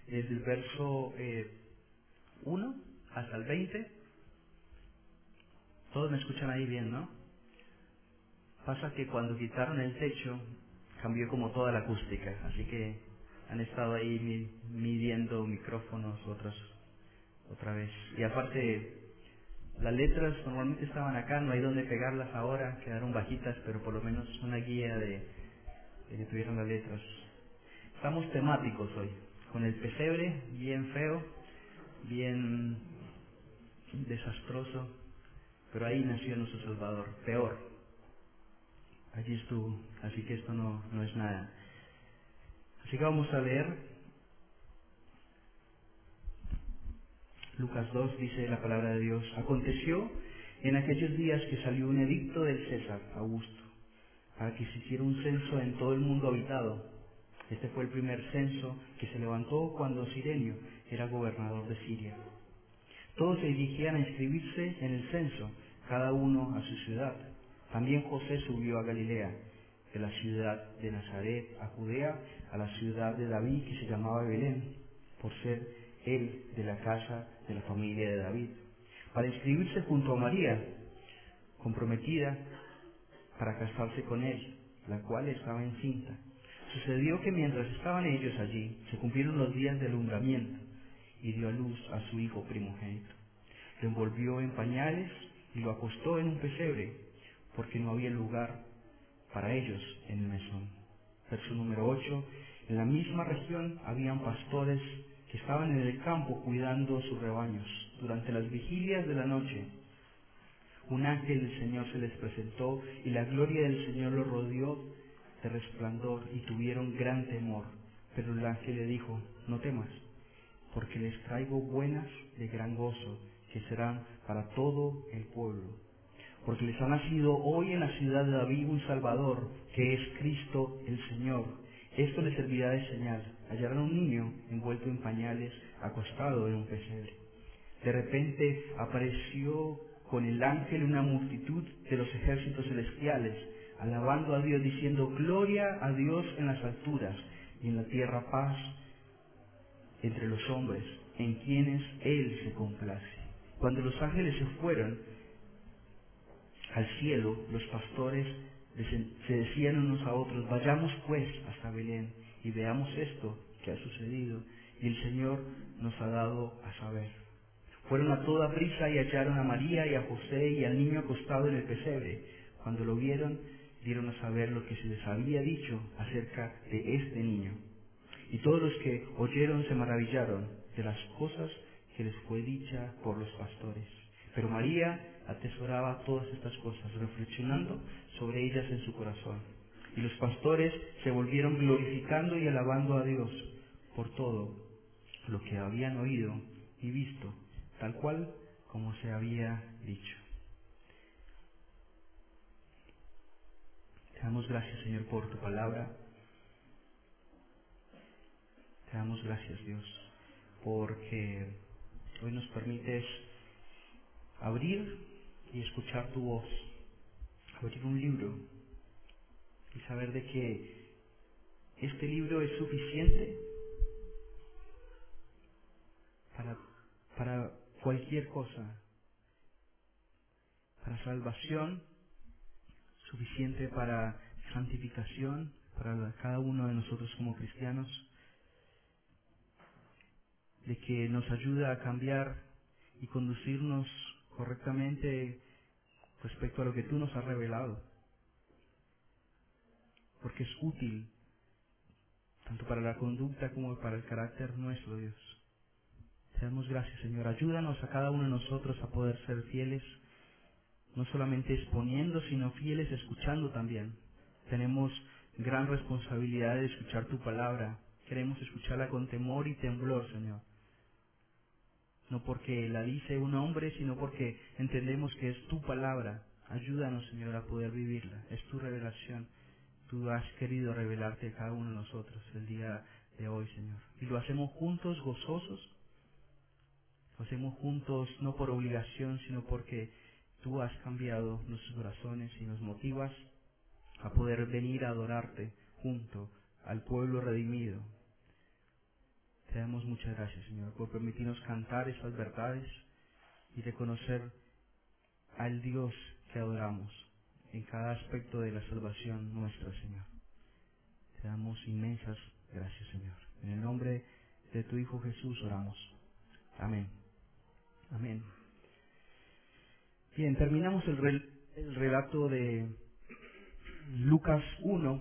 desde el verso 1 hasta el 20. Todos me escuchan ahí bien, ¿no? Pasa que cuando quitaron el techo, cambió como toda la acústica, así que han estado ahí midiendo micrófonos otra vez. Y aparte, las letras normalmente estaban acá, no hay dónde pegarlas ahora, quedaron bajitas, pero por lo menos una guía de que tuvieran las letras. Estamos temáticos hoy, con el pesebre bien feo, bien desastroso, pero ahí nació nuestro Salvador, peor. Allí estuvo, así que esto no es nada. Así que vamos a leer Lucas 2, dice la palabra de Dios. Aconteció en aquellos días que salió un edicto del César Augusto, para que se hiciera un censo en todo el mundo habitado. Este fue el primer censo que se levantó cuando Cirenio era gobernador de Siria. Todos se dirigían a inscribirse en el censo, cada uno a su ciudad. También José subió a Galilea, de la ciudad de Nazaret a Judea, a la ciudad de David que se llamaba Belén, por ser él de la casa de la familia de David, para inscribirse junto a María, comprometida para casarse con él, la cual estaba encinta. Sucedió que mientras estaban ellos allí, se cumplieron los días de alumbramiento, y dio a luz a su hijo primogénito. Lo envolvió en pañales y lo acostó en un pesebre, porque no había lugar para ellos en el mesón. Verso número 8. En la misma región habían pastores que estaban en el campo cuidando sus rebaños. Durante las vigilias de la noche, un ángel del Señor se les presentó y la gloria del Señor los rodeó de resplandor y tuvieron gran temor. Pero el ángel le dijo: no temas, porque les traigo buenas de gran gozo, que serán para todo el pueblo. Porque les ha nacido hoy en la ciudad de David un Salvador, que es Cristo el Señor. Esto les servirá de señal: hallarán un niño envuelto en pañales, acostado en un pesebre. De repente apareció con el ángel una multitud de los ejércitos celestiales, alabando a Dios, diciendo: gloria a Dios en las alturas, y en la tierra paz entre los hombres, en quienes Él se complace. Cuando los ángeles se fueron al cielo, los pastores se decían unos a otros: vayamos pues hasta Belén y veamos esto que ha sucedido y el Señor nos ha dado a saber. Fueron a toda prisa y hallaron a María y a José y al niño acostado en el pesebre. Cuando lo vieron, dieron a saber lo que se les había dicho acerca de este niño. Y todos los que oyeron se maravillaron de las cosas que les fue dicha por los pastores. Pero María atesoraba todas estas cosas, reflexionando sobre ellas en su corazón. Y los pastores se volvieron glorificando y alabando a Dios por todo lo que habían oído y visto, tal cual como se había dicho. Te damos gracias, Señor, por tu palabra. Te damos gracias, Dios, porque hoy nos permites abrir y escuchar tu voz, abrir un libro y saber de que este libro es suficiente para cualquier cosa, para salvación, suficiente para santificación, para cada uno de nosotros como cristianos, de que nos ayuda a cambiar y conducirnos correctamente respecto a lo que tú nos has revelado, porque es útil tanto para la conducta como para el carácter nuestro, Dios. Te damos gracias, Señor. Ayúdanos a cada uno de nosotros a poder ser fieles, no solamente exponiendo, sino fieles escuchando también. Tenemos gran responsabilidad de escuchar tu palabra. Queremos escucharla con temor y temblor, Señor. No porque la dice un hombre, sino porque entendemos que es tu palabra. Ayúdanos, Señor, a poder vivirla. Es tu revelación. Tú has querido revelarte a cada uno de nosotros el día de hoy, Señor. Y lo hacemos juntos, gozosos. Lo hacemos juntos no por obligación, sino porque tú has cambiado nuestros corazones y nos motivas a poder venir a adorarte junto al pueblo redimido. Te Te damos muchas gracias, Señor, por permitirnos cantar estas verdades y reconocer al Dios que adoramos en cada aspecto de la salvación nuestra, Señor. Te damos inmensas gracias, Señor. En el nombre de tu Hijo Jesús oramos. Amén. Amén. Bien, terminamos el relato de Lucas 1.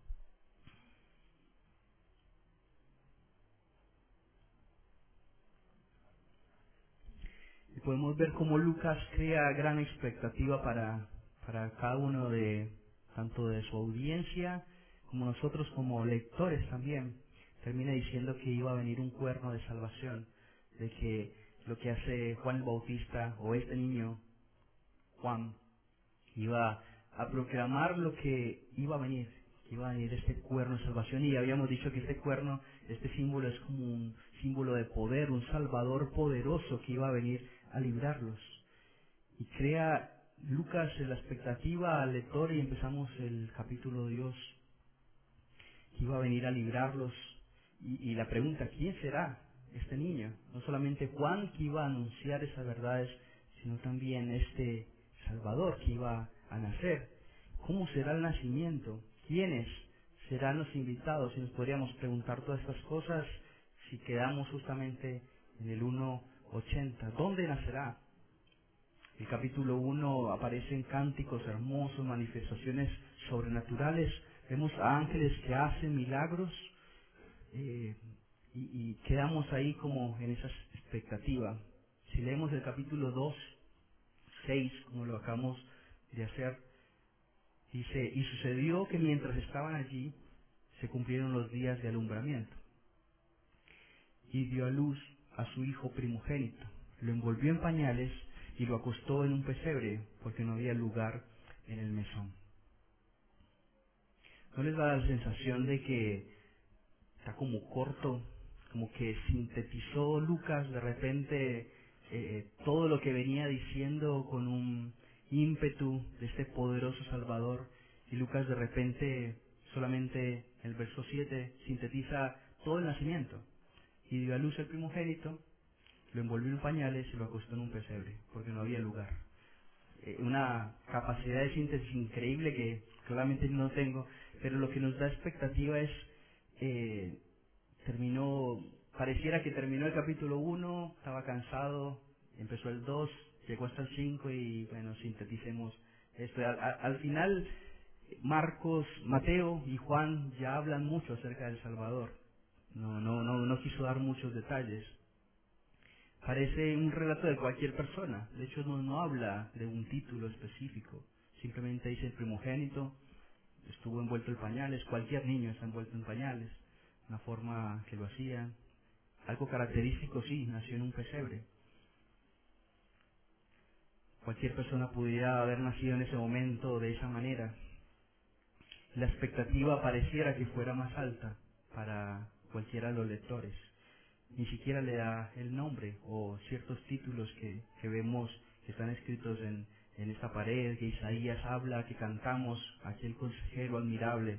Y podemos ver cómo Lucas crea gran expectativa para cada uno tanto de su audiencia como nosotros como lectores también. Termina diciendo que iba a venir un cuerno de salvación, de que lo que hace Juan el Bautista o este niño Juan iba a proclamar lo que iba a venir, que iba a venir este cuerno de salvación. Y habíamos dicho que este cuerno, este símbolo es como un símbolo de poder, un salvador poderoso que iba a venir a librarlos. Y crea Lucas la expectativa al lector y empezamos el capítulo 2, que iba a venir a librarlos. Y la pregunta, ¿quién será este niño? No solamente Juan que iba a anunciar esas verdades, sino también este Salvador que iba a nacer. ¿Cómo será el nacimiento? ¿Quiénes serán los invitados? Y nos podríamos preguntar todas estas cosas si quedamos justamente en el 1:80. ¿Dónde nacerá? El capítulo 1 aparecen cánticos hermosos, manifestaciones sobrenaturales. Vemos a ángeles que hacen milagros y quedamos ahí como en esa expectativa. Si leemos el capítulo 2:6, como lo acabamos de hacer, dice: y sucedió que mientras estaban allí se cumplieron los días de alumbramiento, y dio a luz a su hijo primogénito, lo envolvió en pañales y lo acostó en un pesebre, porque no había lugar en el mesón. ¿No les da la sensación de que está como corto, como que sintetizó Lucas de repente todo lo que venía diciendo con un ímpetu de este poderoso Salvador? Y Lucas de repente, solamente el verso 7, sintetiza todo el nacimiento. Y dio a luz el primogénito, lo envolvió en pañales y lo acostó en un pesebre, porque no había lugar. Una capacidad de síntesis increíble que claramente no tengo, pero lo que nos da expectativa es, pareciera que terminó el capítulo 1, estaba cansado, empezó el 2, llegó hasta el 5 y bueno, sinteticemos esto. Al final, Marcos, Mateo y Juan ya hablan mucho acerca del Salvador. No quiso dar muchos detalles. Parece un relato de cualquier persona. De hecho, no habla de un título específico. Simplemente dice el primogénito estuvo envuelto en pañales. Cualquier niño está envuelto en pañales. Una forma que lo hacían. Algo característico, sí, nació en un pesebre. Cualquier persona pudiera haber nacido en ese momento de esa manera. La expectativa pareciera que fuera más alta para cualquiera de los lectores. Ni siquiera le da el nombre o ciertos títulos que vemos que están escritos en esta pared, que Isaías habla, que cantamos, aquel consejero admirable.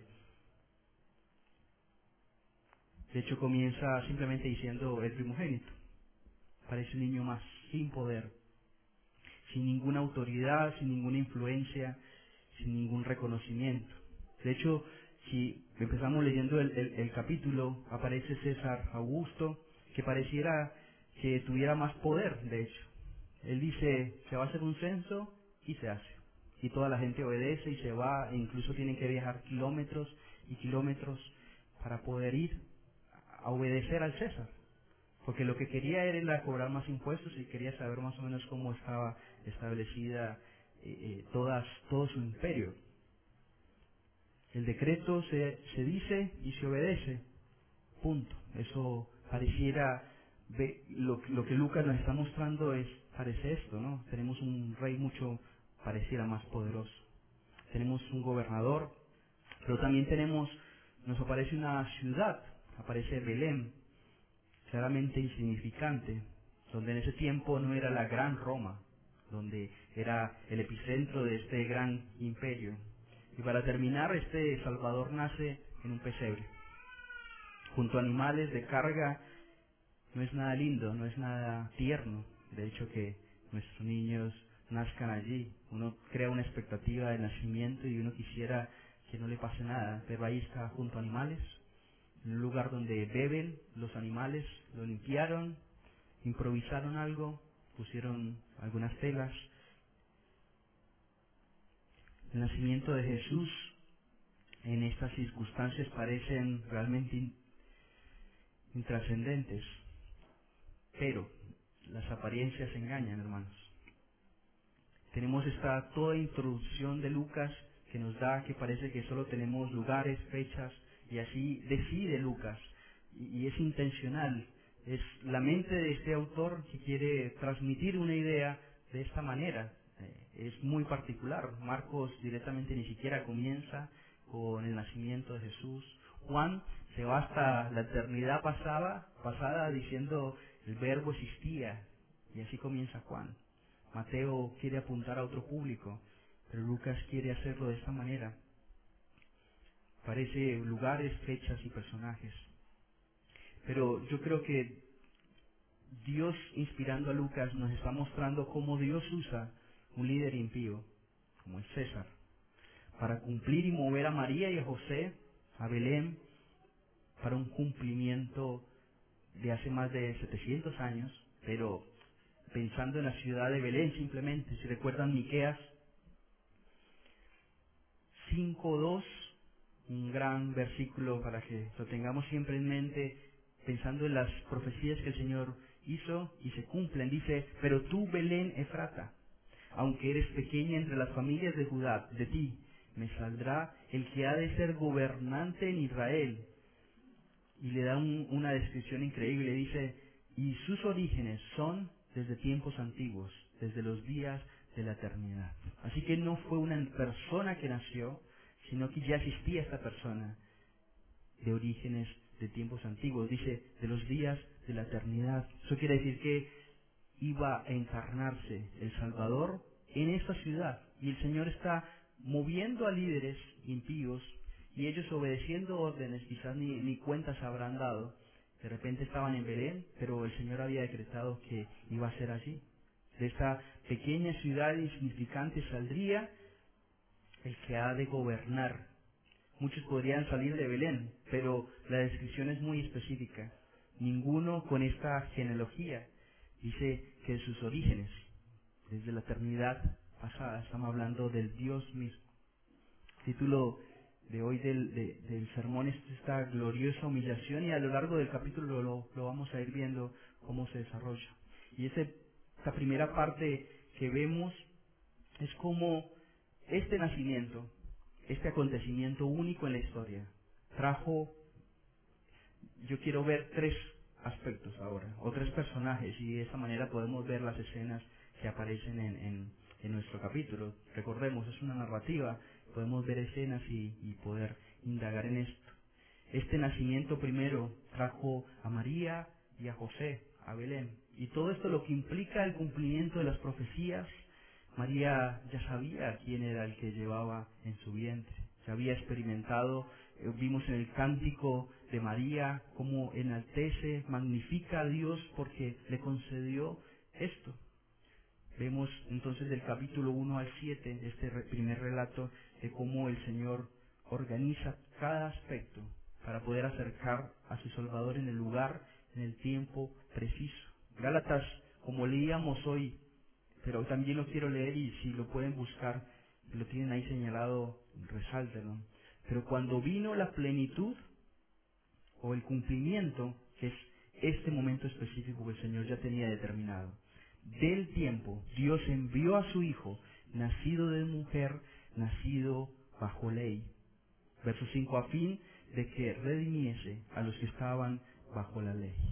De hecho, comienza simplemente diciendo el primogénito. Parece un niño más, sin poder, sin ninguna autoridad, sin ninguna influencia, sin ningún reconocimiento. De hecho, si empezamos leyendo el capítulo, aparece César Augusto, que pareciera que tuviera más poder, de hecho. Él dice, se va a hacer un censo y se hace. Y toda la gente obedece y se va, e incluso tienen que viajar kilómetros y kilómetros para poder ir a obedecer al César. Porque lo que quería era cobrar más impuestos y quería saber más o menos cómo estaba establecida todo su imperio. El decreto se dice y se obedece. Punto. Eso pareciera, lo que Lucas nos está mostrando parece esto, ¿no? Tenemos un rey pareciera más poderoso. Tenemos un gobernador, pero también nos aparece una ciudad, aparece Belén, claramente insignificante, donde en ese tiempo no era la gran Roma, donde era el epicentro de este gran imperio. Y para terminar, este Salvador nace en un pesebre, junto a animales de carga no es nada lindo, no es nada tierno. De hecho, que nuestros niños nazcan allí. Uno crea una expectativa de nacimiento y uno quisiera que no le pase nada, pero ahí está junto a animales, en un lugar donde beben los animales, lo limpiaron, improvisaron algo, pusieron algunas telas. El nacimiento de Jesús en estas circunstancias parecen realmente intrascendentes, pero las apariencias engañan, hermanos. Tenemos esta toda introducción de Lucas que nos da que parece que solo tenemos lugares, fechas, y así decide Lucas, y es intencional. Es la mente de este autor que quiere transmitir una idea de esta manera. Es muy particular. Marcos directamente ni siquiera comienza con el nacimiento de Jesús. Juan se va hasta la eternidad pasada diciendo el verbo existía, y así comienza Juan. Mateo quiere apuntar a otro público, pero Lucas quiere hacerlo de esta manera. Parece lugares, fechas y personajes. Pero yo creo que Dios, inspirando a Lucas, nos está mostrando cómo Dios usa un líder impío, como es César, para cumplir y mover a María y a José a Belén para un cumplimiento de hace más de 700 años, pero pensando en la ciudad de Belén simplemente. Si recuerdan Miqueas 5:2, un gran versículo para que lo tengamos siempre en mente, pensando en las profecías que el Señor hizo y se cumplen. Dice: pero tú, Belén Efrata, aunque eres pequeña entre las familias de Judá, de ti me saldrá el que ha de ser gobernante en Israel. Y le da una descripción increíble. Dice: y sus orígenes son desde tiempos antiguos, desde los días de la eternidad. Así que no fue una persona que nació, sino que ya existía esta persona de orígenes de tiempos antiguos. Dice, de los días de la eternidad. Eso quiere decir que iba a encarnarse el Salvador en esta ciudad. Y el Señor está moviendo a líderes impíos, y ellos obedeciendo órdenes, quizás ni cuentas habrán dado. De repente estaban en Belén, pero el Señor había decretado que iba a ser así. De esta pequeña ciudad insignificante saldría el que ha de gobernar. Muchos podrían salir de Belén, pero la descripción es muy específica. Ninguno con esta genealogía. Dice que de sus orígenes, desde la eternidad pasada, estamos hablando del Dios mismo. El título de hoy del sermón es esta gloriosa humillación, y a lo largo del capítulo lo vamos a ir viendo cómo se desarrolla. Y esta primera parte que vemos es cómo este nacimiento, este acontecimiento único en la historia, trajo, yo quiero ver tres aspectos ahora, o tres personajes, y de esa manera podemos ver las escenas que aparecen en nuestro capítulo. Recordemos, es una narrativa, podemos ver escenas y poder indagar en esto. Este nacimiento primero trajo a María y a José a Belén, y todo esto lo que implica el cumplimiento de las profecías. María ya sabía quién era el que llevaba en su vientre, ya había experimentado, vimos en el cántico de María cómo enaltece, magnifica a Dios porque le concedió esto. Vemos entonces del capítulo 1 al 7, este primer relato, de cómo el Señor organiza cada aspecto para poder acercar a su Salvador en el lugar, en el tiempo preciso. Gálatas, como leíamos hoy, pero también lo quiero leer, y si lo pueden buscar, lo tienen ahí señalado, resáltenlo. Pero cuando vino la plenitud o el cumplimiento, que es este momento específico que el Señor ya tenía determinado, del tiempo, Dios envió a su Hijo, nacido de mujer, nacido bajo ley. Verso 5, a fin de que redimiese a los que estaban bajo la ley.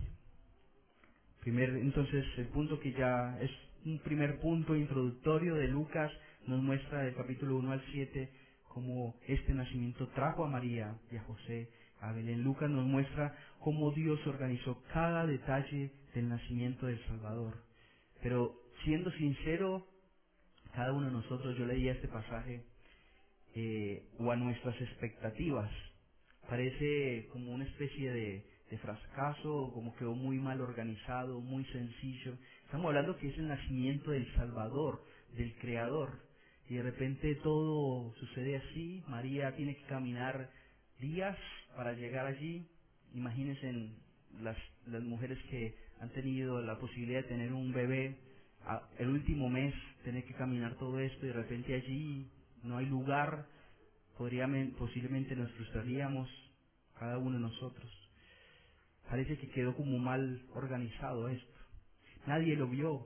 Entonces, el punto que ya es un primer punto introductorio de Lucas, nos muestra del capítulo 1 al 7 cómo este nacimiento trajo a María y a José a Belén. Lucas nos muestra cómo Dios organizó cada detalle del nacimiento del Salvador. Pero siendo sincero, cada uno de nosotros, yo leía este pasaje, o a nuestras expectativas, parece como una especie de de fracaso, como quedó muy mal organizado, muy sencillo. Estamos hablando que es el nacimiento del Salvador, del Creador, y de repente todo sucede así. María tiene que caminar días para llegar allí. Imagínense las mujeres que han tenido la posibilidad de tener un bebé, el último mes, tener que caminar todo esto, y de repente allí no hay lugar. Posiblemente nos frustraríamos, cada uno de nosotros. Parece que quedó como mal organizado esto. Nadie lo vio,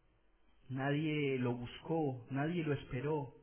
nadie lo buscó, nadie lo esperó.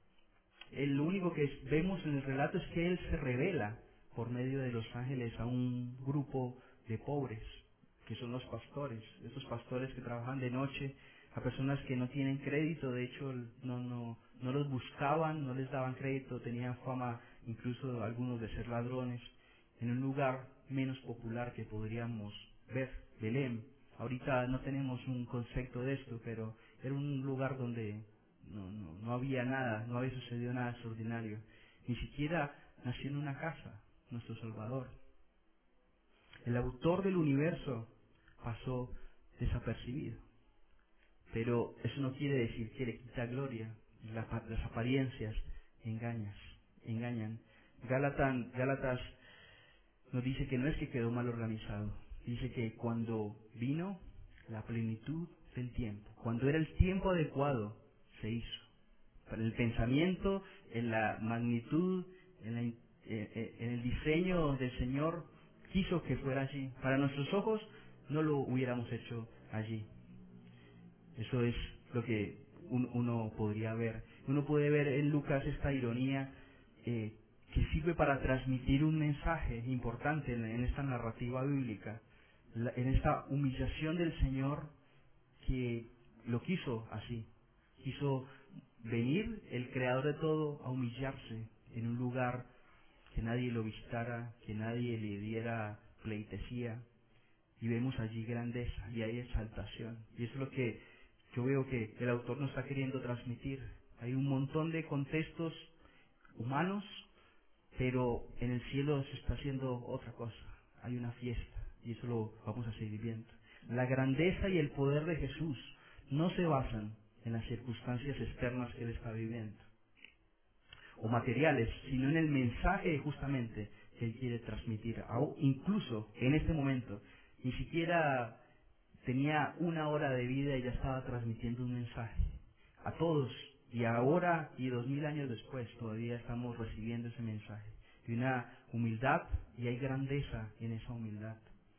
Lo único que vemos en el relato es que Él se revela por medio de los ángeles a un grupo de pobres, que son los pastores, esos pastores que trabajan de noche, a personas que no tienen crédito. De hecho no los buscaban, no les daban crédito, tenían fama incluso algunos de ser ladrones, en un lugar menos popular que podríamos ver, Belén. Ahorita no tenemos un concepto de esto, pero era un lugar donde no había nada, no había sucedido nada extraordinario. Ni siquiera nació en una casa, nuestro Salvador. El autor del universo pasó desapercibido. Pero eso no quiere decir que le quita gloria. Las apariencias engañan. Gálatas nos dice que no es que quedó mal organizado. Dice que cuando vino la plenitud del tiempo, cuando era el tiempo adecuado, se hizo. Para el pensamiento, en la magnitud, en el diseño del Señor, quiso que fuera allí. Para nuestros ojos no lo hubiéramos hecho allí. Eso es lo que uno podría ver. Uno puede ver en Lucas esta ironía que sirve para transmitir un mensaje importante en esta narrativa bíblica, en esta humillación del Señor, que lo quiso así. Quiso venir el Creador de todo a humillarse en un lugar que nadie lo visitara, que nadie le diera pleitesía. Y vemos allí grandeza y hay exaltación. Y eso es lo que yo veo que el autor nos está queriendo transmitir. Hay un montón de contextos humanos, pero en el cielo se está haciendo otra cosa. Hay una fiesta y eso lo vamos a seguir viendo. La grandeza y el poder de Jesús no se basan en las circunstancias externas que Él está viviendo o materiales, sino en el mensaje justamente que Él quiere transmitir. Incluso en este momento, ni siquiera tenía una hora de vida y ya estaba transmitiendo un mensaje a todos, y ahora y 2000 años después todavía estamos recibiendo ese mensaje. Y una humildad, y hay grandeza en esa humildad.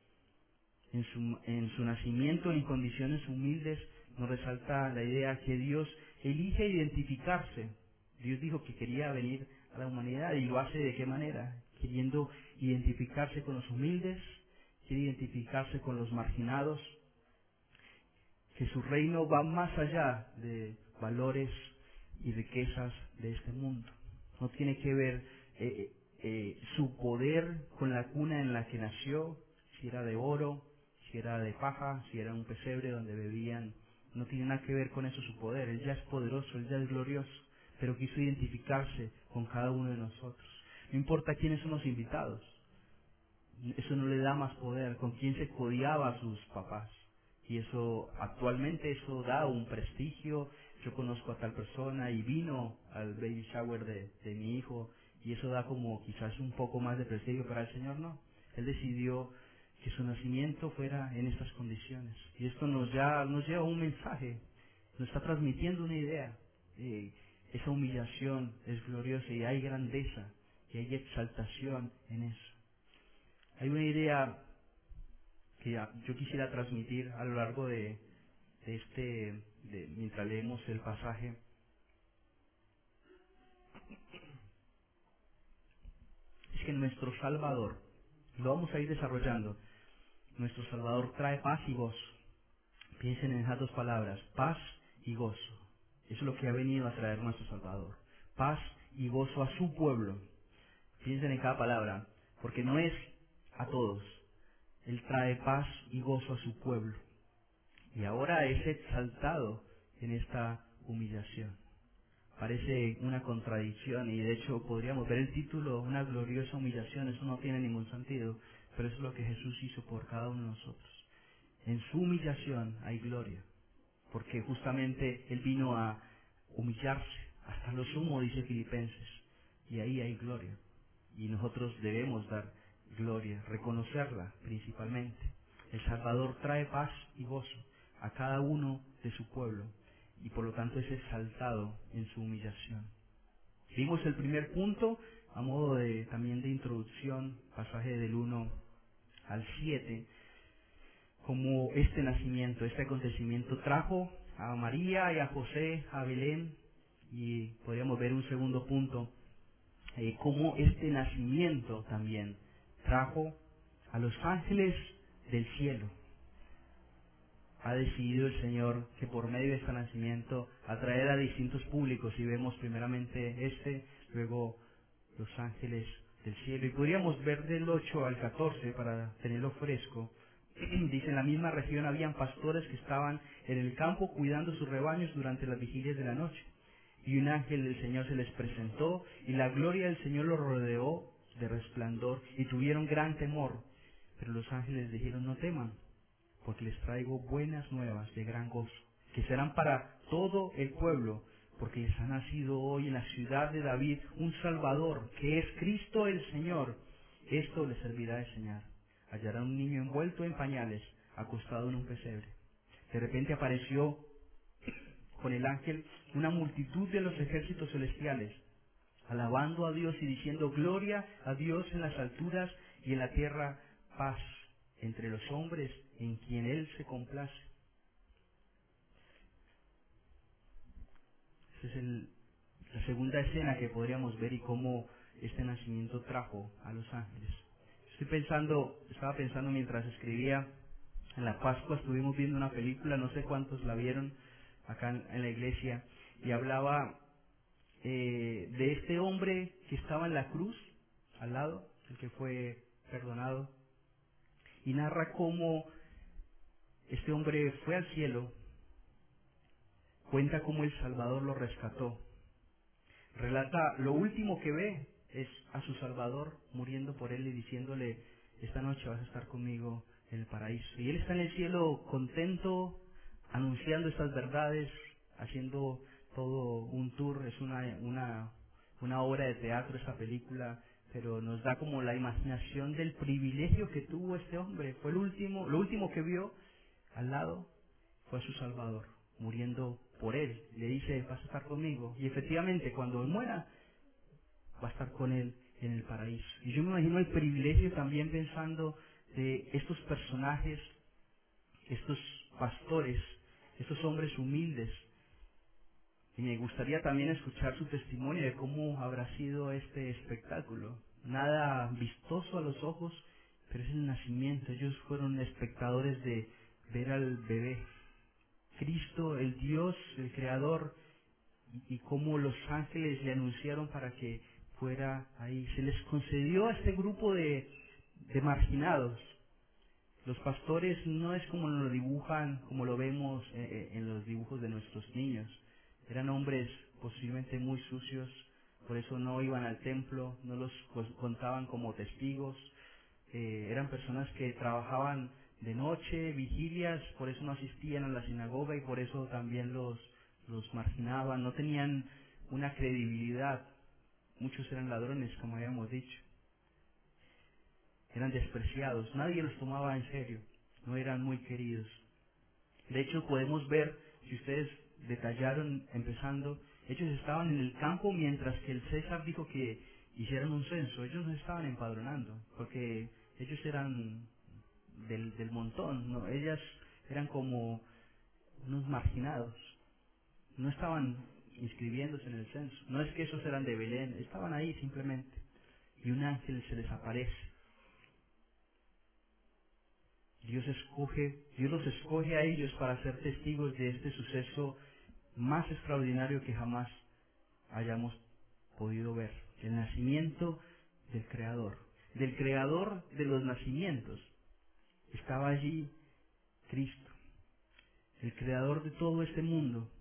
En su nacimiento en condiciones humildes nos resalta la idea que Dios elige identificarse. Dios dijo que quería venir a la humanidad, y lo hace ¿de qué manera? Queriendo identificarse con los humildes, quiere identificarse con los marginados, que su reino va más allá de valores y riquezas de este mundo. No tiene que ver su poder con la cuna en la que nació, si era de oro, si era de paja, si era un pesebre donde bebían. No tiene nada que ver con eso su poder. Él ya es poderoso, Él ya es glorioso, pero quiso identificarse con cada uno de nosotros. No importa quiénes son los invitados, eso no le da más poder. Con quién se codiaba a sus papás, y eso actualmente eso da un prestigio. Yo conozco a tal persona y vino al baby shower de mi hijo, y eso da como quizás un poco más de prestigio. Para el Señor no. Él decidió que su nacimiento fuera en estas condiciones, y esto nos lleva un mensaje, nos está transmitiendo una idea. Esa humillación es gloriosa, y hay grandeza y hay exaltación en eso. Hay una idea que yo quisiera transmitir a lo largo mientras leemos el pasaje. Es que nuestro Salvador, lo vamos a ir desarrollando, nuestro Salvador trae paz y gozo. Piensen en esas dos palabras, paz y gozo. Eso es lo que ha venido a traer nuestro Salvador. Paz y gozo a su pueblo. Piensen en cada palabra, porque no es a todos. Él trae paz y gozo a su pueblo. Y ahora es exaltado en esta humillación. Parece una contradicción, y de hecho podríamos ver el título, una gloriosa humillación. Eso no tiene ningún sentido. pero eso es lo que Jesús hizo por cada uno de nosotros. En su humillación hay gloria, porque justamente Él vino a humillarse hasta lo sumo, dice Filipenses, y ahí hay gloria. Y nosotros debemos dar gloria, reconocerla principalmente. El Salvador trae paz y gozo a cada uno de su pueblo, y por lo tanto es exaltado en su humillación. Vimos el primer punto a modo también de introducción, pasaje del 1 al 7, como este nacimiento, este acontecimiento trajo a María y a José a Belén, y podríamos ver un segundo punto, cómo este nacimiento también trajo a los ángeles del cielo. Ha decidido el Señor que por medio de este nacimiento atraer a distintos públicos, y vemos primeramente luego los ángeles del cielo. Y podríamos ver del 8 al 14 para tenerlo fresco. Dice: en la misma región habían pastores que estaban en el campo cuidando sus rebaños durante las vigilias de la noche. Y un ángel del Señor se les presentó, y la gloria del Señor los rodeó de resplandor, y tuvieron gran temor. Pero los ángeles dijeron: no teman, porque les traigo buenas nuevas de gran gozo, que serán para todo el pueblo, porque les ha nacido hoy en la ciudad de David un Salvador, que es Cristo el Señor. Esto les servirá de señal: hallarán un niño envuelto en pañales, acostado en un pesebre. De repente apareció con el ángel una multitud de los ejércitos celestiales, alabando a Dios y diciendo: gloria a Dios en las alturas, y en la tierra paz entre los hombres en quien Él se complace. Esa es la segunda escena que podríamos ver, y cómo este nacimiento trajo a los ángeles. Estaba pensando mientras escribía, en la Pascua estuvimos viendo una película, no sé cuántos la vieron acá en la iglesia, y hablaba de este hombre que estaba en la cruz, al lado, el que fue perdonado, y narra cómo este hombre fue al cielo, cuenta cómo el Salvador lo rescató, relata lo último que ve es a su Salvador muriendo por él y diciéndole: esta noche vas a estar conmigo en el paraíso. Y él está en el cielo contento, anunciando estas verdades, haciendo todo un tour. Es una obra de teatro esta película, pero nos da como la imaginación del privilegio que tuvo este hombre. Fue lo último que vio al lado fue a su Salvador muriendo por él. Le dice: vas a estar conmigo. Y efectivamente, cuando él muera, va a estar con él en el paraíso. Y yo me imagino el privilegio también, pensando de estos personajes, estos pastores, estos hombres humildes. Y me gustaría también escuchar su testimonio de cómo habrá sido este espectáculo. Nada vistoso a los ojos, pero es el nacimiento. Ellos fueron espectadores de ver al bebé, Cristo, el Dios, el Creador, y cómo los ángeles le anunciaron para que fuera ahí. Se les concedió a este grupo de marginados. Los pastores no es como lo dibujan, como lo vemos en los dibujos de nuestros niños. Eran hombres posiblemente muy sucios, por eso no iban al templo, no los contaban como testigos. Eran personas que trabajaban de noche, vigilias, por eso no asistían a la sinagoga, y por eso también los marginaban. No tenían una credibilidad. Muchos eran ladrones, como habíamos dicho. Eran despreciados, nadie los tomaba en serio, no eran muy queridos. De hecho, podemos ver, si ustedes detallaron empezando, ellos estaban en el campo mientras que el César dijo que hicieran un censo. Ellos no estaban empadronando, porque ellos eran del montón, ¿no? Ellas eran como unos marginados, no estaban inscribiéndose en el censo. No es que esos eran de Belén, estaban ahí simplemente. Y un ángel se les aparece. Dios los escoge a ellos para ser testigos de este suceso más extraordinario que jamás hayamos podido ver. El nacimiento del Creador de los nacimientos. Estaba allí Cristo, el Creador de todo este mundo.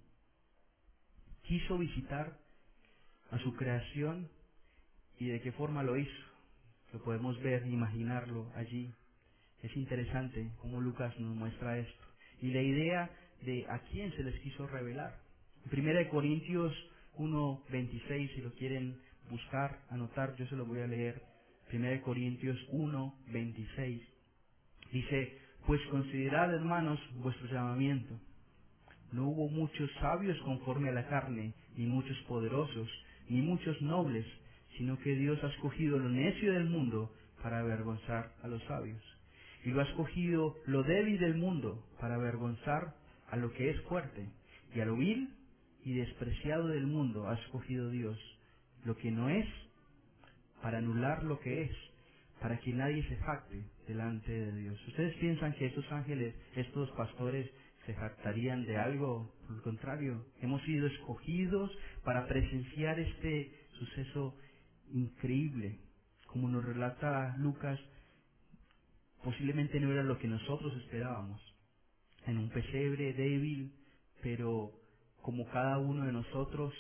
Quiso visitar a su creación, y ¿de qué forma lo hizo? Lo podemos ver, imaginarlo allí. Es interesante cómo Lucas nos muestra esto. Y la idea de a quién se les quiso revelar. En 1 Corintios 1:26, si lo quieren buscar, anotar, yo se lo voy a leer. 1 Corintios 1:26. Dice, pues considerad, hermanos, vuestro llamamiento. No hubo muchos sabios conforme a la carne, ni muchos poderosos, ni muchos nobles, sino que Dios ha escogido lo necio del mundo para avergonzar a los sabios. Y lo ha escogido lo débil del mundo para avergonzar a lo que es fuerte. Y a lo vil y despreciado del mundo ha escogido Dios lo que no es, para anular lo que es, para que nadie se jacte delante de Dios. ¿Ustedes piensan que estos ángeles, estos pastores, se jactarían de algo? Por el contrario, hemos sido escogidos para presenciar este suceso increíble. Como nos relata Lucas, posiblemente no era lo que nosotros esperábamos. En un pesebre débil, pero como cada uno de nosotros,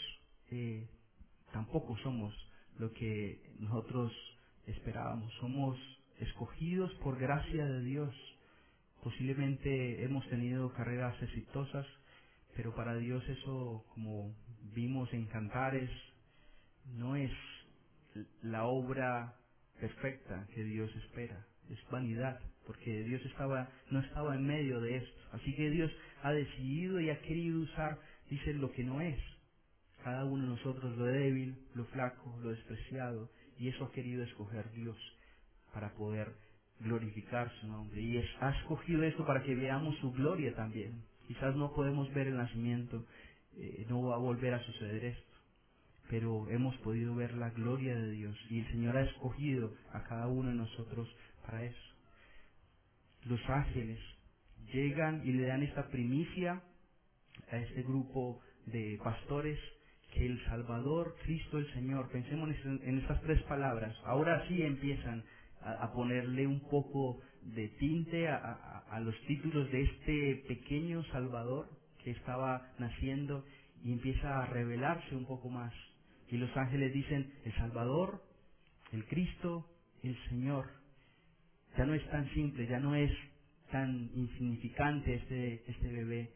tampoco somos lo que nosotros esperábamos. Somos escogidos por gracia de Dios. Posiblemente hemos tenido carreras exitosas, pero para Dios eso, como vimos en Cantares, no es la obra perfecta que Dios espera. Es vanidad, porque Dios no estaba en medio de esto. Así que Dios ha decidido y ha querido usar, dice, lo que no es. Cada uno de nosotros, lo débil, lo flaco, lo despreciado, y eso ha querido escoger Dios para poder glorificar su nombre. Y ha escogido esto para que veamos su gloria también. Quizás no podemos ver el nacimiento, no va a volver a suceder esto, pero hemos podido ver la gloria de Dios, y el Señor ha escogido a cada uno de nosotros para eso. Los ángeles llegan y le dan esta primicia a este grupo de pastores, que el Salvador, Cristo el Señor, pensemos en estas tres palabras, ahora sí empiezan a ponerle un poco de tinte a los títulos de este pequeño Salvador que estaba naciendo, y empieza a revelarse un poco más. Y los ángeles dicen, el Salvador, el Cristo, el Señor. Ya no es tan simple, ya no es tan insignificante este bebé.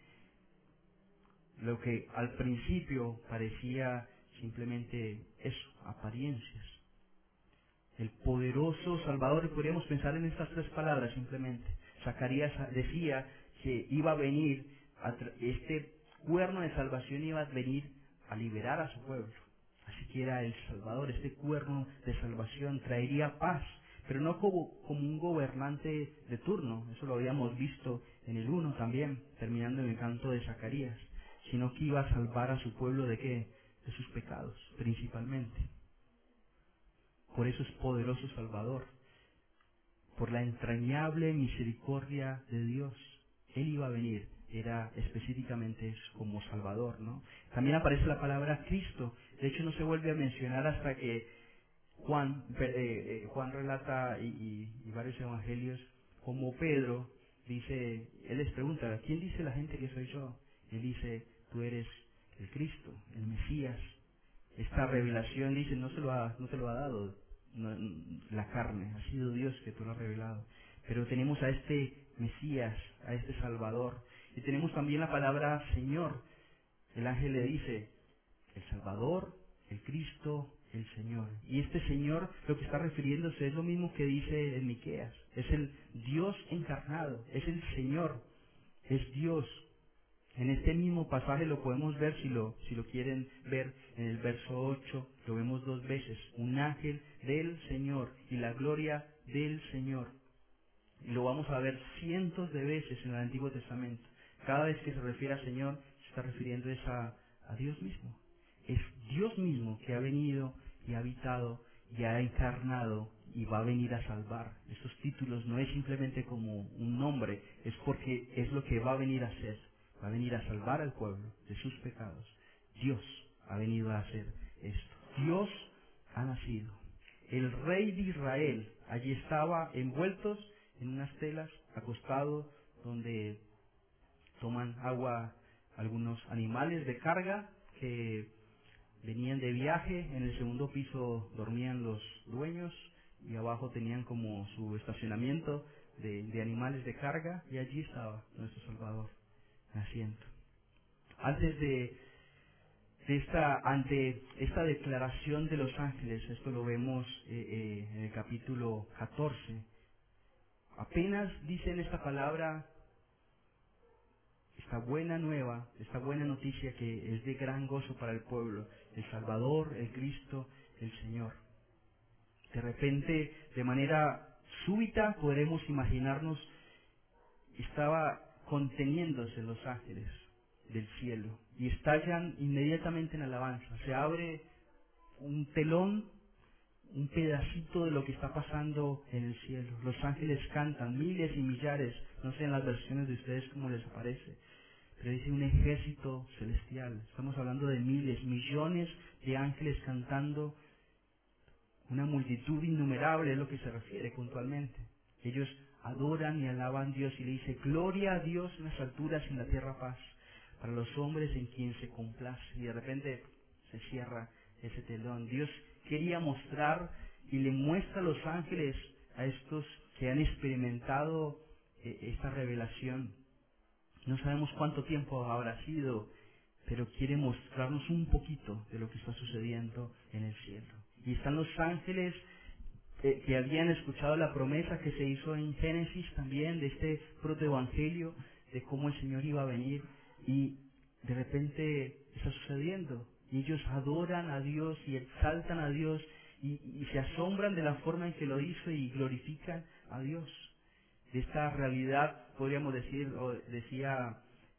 Lo que al principio parecía simplemente eso, apariencias. El poderoso Salvador, podríamos pensar en estas tres palabras simplemente. Zacarías decía que iba a venir, este cuerno de salvación iba a venir a liberar a su pueblo. Así que era el Salvador, este cuerno de salvación traería paz, pero no como un gobernante de turno, eso lo habíamos visto en el 1 también, terminando en el canto de Zacarías, sino que iba a salvar a su pueblo ¿de qué? De sus pecados, principalmente. Por eso es poderoso Salvador, por la entrañable misericordia de Dios. Él iba a venir, era específicamente eso, como Salvador, ¿no? También aparece la palabra Cristo. De hecho, no se vuelve a mencionar hasta que Juan relata, y varios evangelios, como Pedro dice, él les pregunta, ¿quién dice la gente que soy yo? Él dice, tú eres el Cristo, el Mesías. Esta revelación, dice, no te lo ha dado la carne, ha sido Dios que te lo ha revelado. Pero tenemos a este Mesías, a este Salvador, y tenemos también la palabra Señor. El ángel le dice, el Salvador, el Cristo, el Señor. Y este Señor, lo que está refiriéndose es lo mismo que dice en Miqueas, es el Dios encarnado, es el Señor, es Dios. En este mismo pasaje lo podemos ver, si lo quieren ver, en el verso 8, lo vemos dos veces, un ángel del Señor y la gloria del Señor. Y lo vamos a ver cientos de veces en el Antiguo Testamento. Cada vez que se refiere a Señor, se está refiriendo a Dios mismo. Es Dios mismo que ha venido y ha habitado y ha encarnado y va a venir a salvar. Estos títulos no es simplemente como un nombre, es porque es lo que va a venir a hacer. Va a venir a salvar al pueblo de sus pecados. Dios ha venido a hacer esto. Dios ha nacido. El rey de Israel allí estaba envueltos en unas telas, acostado, donde toman agua algunos animales de carga que venían de viaje. En el segundo piso dormían los dueños y abajo tenían como su estacionamiento de animales de carga, y allí estaba nuestro Salvador naciendo. Ante esta declaración de los ángeles, esto lo vemos en el capítulo 14, apenas dicen esta palabra, esta buena nueva, esta buena noticia que es de gran gozo para el pueblo, el Salvador, el Cristo, el Señor. De repente, de manera súbita, podremos imaginarnos, estaba conteniéndose los ángeles del cielo y estallan inmediatamente en alabanza. Se abre un telón, un pedacito de lo que está pasando en el cielo. Los ángeles cantan, miles y millares, no sé en las versiones de ustedes cómo les aparece, pero dice un ejército celestial. Estamos hablando de miles, millones de ángeles cantando, una multitud innumerable es lo que se refiere puntualmente. Ellos adoran y alaban a Dios y le dice, gloria a Dios en las alturas y en la tierra paz, para los hombres en quien se complace. Y de repente se cierra ese telón. Dios quería mostrar y le muestra a los ángeles, a estos que han experimentado esta revelación. No sabemos cuánto tiempo habrá sido, pero quiere mostrarnos un poquito de lo que está sucediendo en el cielo. Y están los ángeles que habían escuchado la promesa que se hizo en Génesis también, de este protoevangelio, de cómo el Señor iba a venir, y de repente está sucediendo. Y ellos adoran a Dios y exaltan a Dios y se asombran de la forma en que lo hizo y glorifican a Dios. De esta realidad, podríamos decir, o decía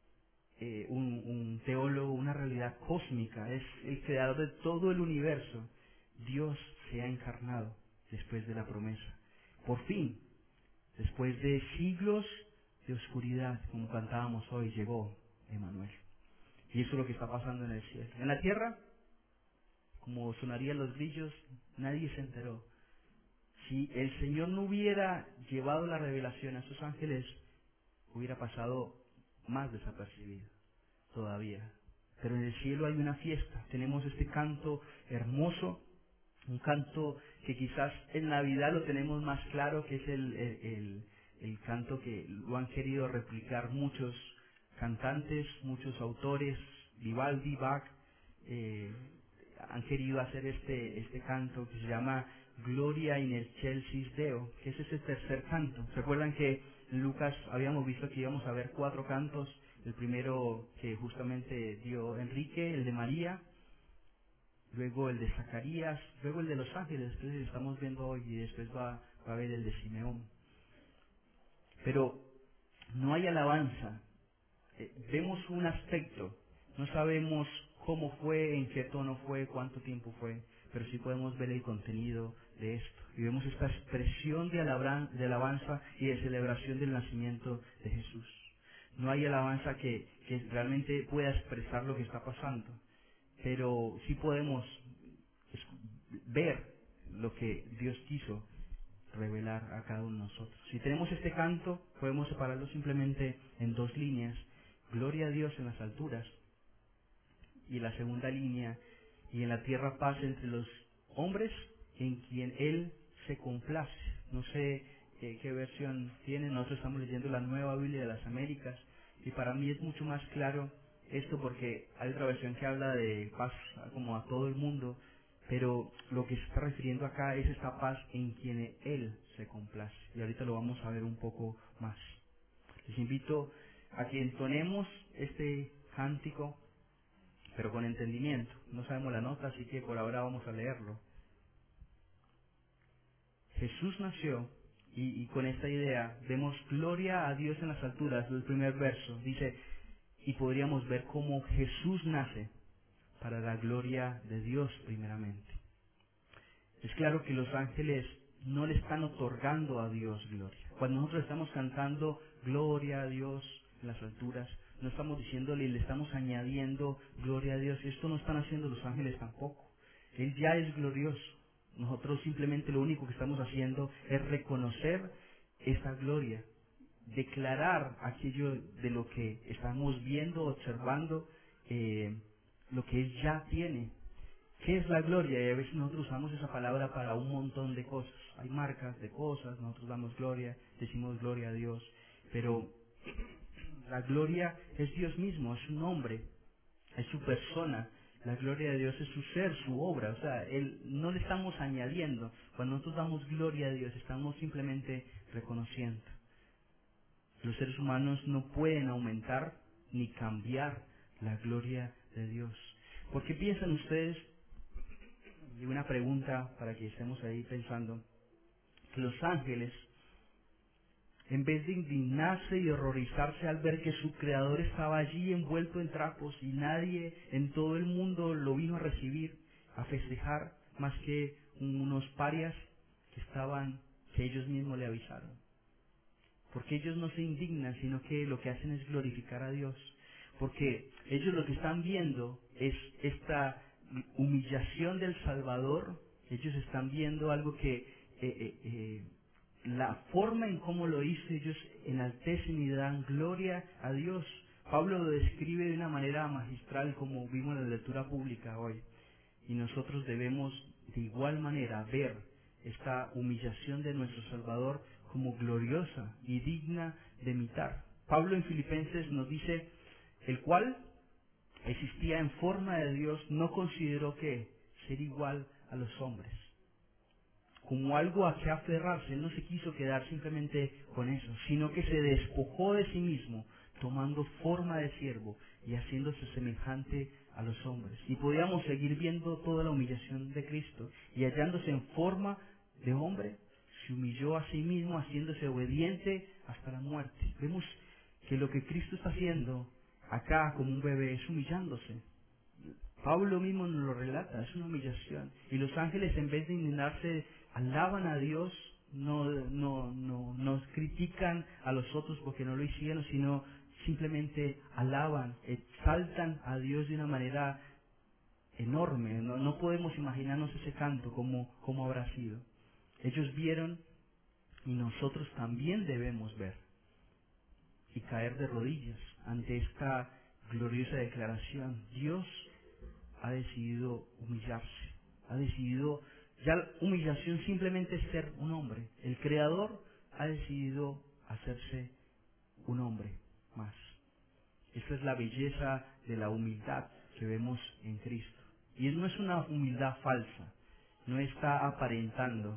un teólogo, una realidad cósmica, es el creador de todo el universo. Dios se ha encarnado después de la promesa. Por fin, después de siglos de oscuridad, como cantábamos hoy, llegó Emmanuel. Y eso es lo que está pasando en el cielo. En la tierra, como sonarían los grillos, nadie se enteró. Si el Señor no hubiera llevado la revelación a sus ángeles, hubiera pasado más desapercibido todavía. Pero en el cielo hay una fiesta. Tenemos este canto hermoso, un canto que quizás en Navidad lo tenemos más claro, que es el canto que lo han querido replicar muchos cantantes, muchos autores, Vivaldi, Bach, han querido hacer este canto que se llama Gloria in excelsis Deo, que es ese tercer canto. ¿Recuerdan que en Lucas habíamos visto que íbamos a ver 4 cantos? El primero que justamente dio Enrique, el de María, luego el de Zacarías, luego el de los ángeles, que estamos viendo hoy, y después va a haber el de Simeón. Pero no hay alabanza. Vemos un aspecto, no sabemos cómo fue, en qué tono fue, cuánto tiempo fue, pero sí podemos ver el contenido de esto. Y vemos esta expresión de alabanza y de celebración del nacimiento de Jesús. No hay alabanza que realmente pueda expresar lo que está pasando, pero sí podemos ver lo que Dios quiso revelar a cada uno de nosotros. Si tenemos este canto, podemos separarlo simplemente en 2 líneas. Gloria a Dios en las alturas, y la segunda línea, y en la tierra paz entre los hombres en quien Él se complace. No sé qué versión tiene, nosotros estamos leyendo la Nueva Biblia de las Américas, y para mí es mucho más claro esto, porque hay otra versión que habla de paz como a todo el mundo, pero lo que se está refiriendo acá es esta paz en quien Él se complace, y ahorita lo vamos a ver un poco más. Les invito a que entonemos este cántico, pero con entendimiento. No sabemos la nota, así que por ahora vamos a leerlo. Jesús nació, y con esta idea vemos gloria a Dios en las alturas. El primer verso dice, y podríamos ver cómo Jesús nace para la gloria de Dios primeramente. Es claro que los ángeles no le están otorgando a Dios gloria. Cuando nosotros estamos cantando gloria a Dios en las alturas, no estamos diciéndole y le estamos añadiendo gloria a Dios. Y esto no están haciendo los ángeles tampoco. Él ya es glorioso. Nosotros simplemente lo único que estamos haciendo es reconocer esa gloria, declarar aquello de lo que estamos viendo, observando, lo que Él ya tiene. ¿Qué es la gloria? Y a veces nosotros usamos esa palabra para un montón de cosas. Hay marcas de cosas, nosotros damos gloria, decimos gloria a Dios, pero la gloria es Dios mismo, es su nombre, es su persona. La gloria de Dios es su ser, su obra. O sea, no le estamos añadiendo. Cuando nosotros damos gloria a Dios, estamos simplemente reconociendo. Los seres humanos no pueden aumentar ni cambiar la gloria de Dios. ¿Por qué piensan ustedes, y una pregunta para que estemos ahí pensando, que los ángeles, en vez de indignarse y horrorizarse al ver que su creador estaba allí envuelto en trapos y nadie en todo el mundo lo vino a recibir, a festejar, más que unos parias que ellos mismos le avisaron? Porque ellos no se indignan, sino que lo que hacen es glorificar a Dios. Porque ellos lo que están viendo es esta humillación del Salvador. Ellos están viendo algo que la forma en cómo lo hizo, ellos enaltecen y dan gloria a Dios. Pablo lo describe de una manera magistral, como vimos en la lectura pública hoy. Y nosotros debemos de igual manera ver esta humillación de nuestro Salvador como gloriosa y digna de imitar. Pablo en Filipenses nos dice: el cual existía en forma de Dios, no consideró que ser igual a los hombres como algo a que aferrarse. Él no se quiso quedar simplemente con eso, sino que se despojó de sí mismo, tomando forma de siervo y haciéndose semejante a los hombres. Y podíamos seguir viendo toda la humillación de Cristo, y hallándose en forma de hombre, se humilló a sí mismo, haciéndose obediente hasta la muerte. Vemos que lo que Cristo está haciendo acá como un bebé es humillándose. Pablo mismo nos lo relata, es una humillación. Y los ángeles, en vez de indignarse, alaban a Dios, nos critican a los otros porque no lo hicieron, sino simplemente alaban, exaltan a Dios de una manera enorme. No podemos imaginarnos ese canto como habrá sido. Ellos vieron, y nosotros también debemos ver y caer de rodillas ante esta gloriosa declaración. Dios ha decidido humillarse, ha decidido, ya la humillación simplemente es ser un hombre. El Creador ha decidido hacerse un hombre más. Esta es la belleza de la humildad que vemos en Cristo. Y no es una humildad falsa, no está aparentando,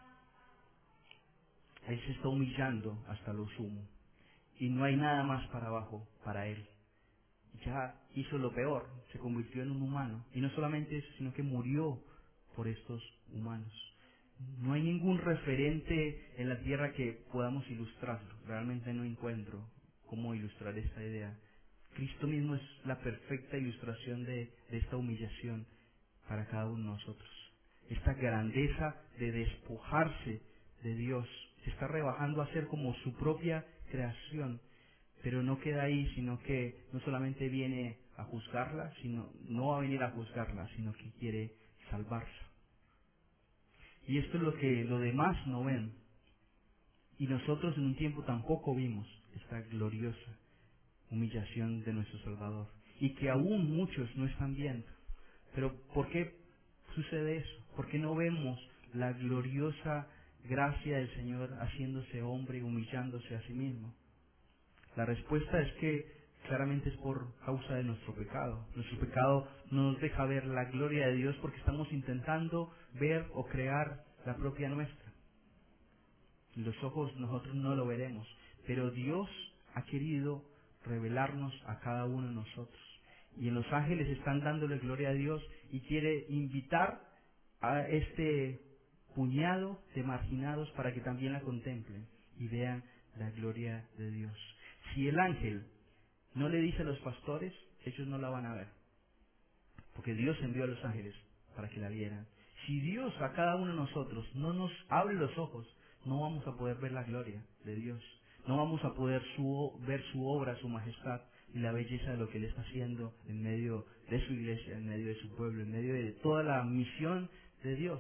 Él se está humillando hasta lo sumo. Y no hay nada más para abajo para Él. Ya hizo lo peor, se convirtió en un humano. Y no solamente eso, sino que murió por estos humanos. No hay ningún referente en la tierra que podamos ilustrarlo. Realmente no encuentro cómo ilustrar esta idea. Cristo mismo es la perfecta ilustración de esta humillación para cada uno de nosotros. Esta grandeza de despojarse de Dios. Se está rebajando a ser como su propia creación. Pero no queda ahí, sino que no solamente viene a juzgarla, no va a venir a juzgarla, sino que quiere salvarla. Y esto es lo que los demás no ven. Y nosotros en un tiempo tampoco vimos esta gloriosa humillación de nuestro Salvador. Y que aún muchos no están viendo. Pero ¿por qué sucede eso? ¿Por qué no vemos la gloriosa gracia del Señor haciéndose hombre y humillándose a sí mismo? La respuesta es que claramente es por causa de nuestro pecado. Nuestro pecado no nos deja ver la gloria de Dios porque estamos intentando ver o crear la propia nuestra. En los ojos nosotros no lo veremos, pero Dios ha querido revelarnos a cada uno de nosotros. Y en los ángeles están dándole gloria a Dios y quiere invitar a este puñado de marginados para que también la contemplen y vean la gloria de Dios. Si el ángel no le dice a los pastores, ellos no la van a ver, porque Dios envió a los ángeles para que la vieran. Si Dios a cada uno de nosotros no nos abre los ojos, no vamos a poder ver la gloria de Dios, no vamos a poder ver su obra, su majestad y la belleza de lo que Él está haciendo en medio de su iglesia, en medio de su pueblo, en medio de toda la misión de Dios.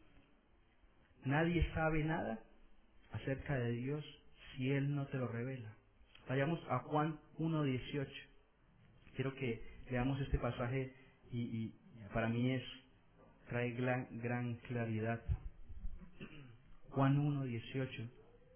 Nadie sabe nada acerca de Dios si Él no te lo revela. Vayamos a Juan 1:18. Quiero que leamos este pasaje y para mí es trae gran claridad. Juan 1:18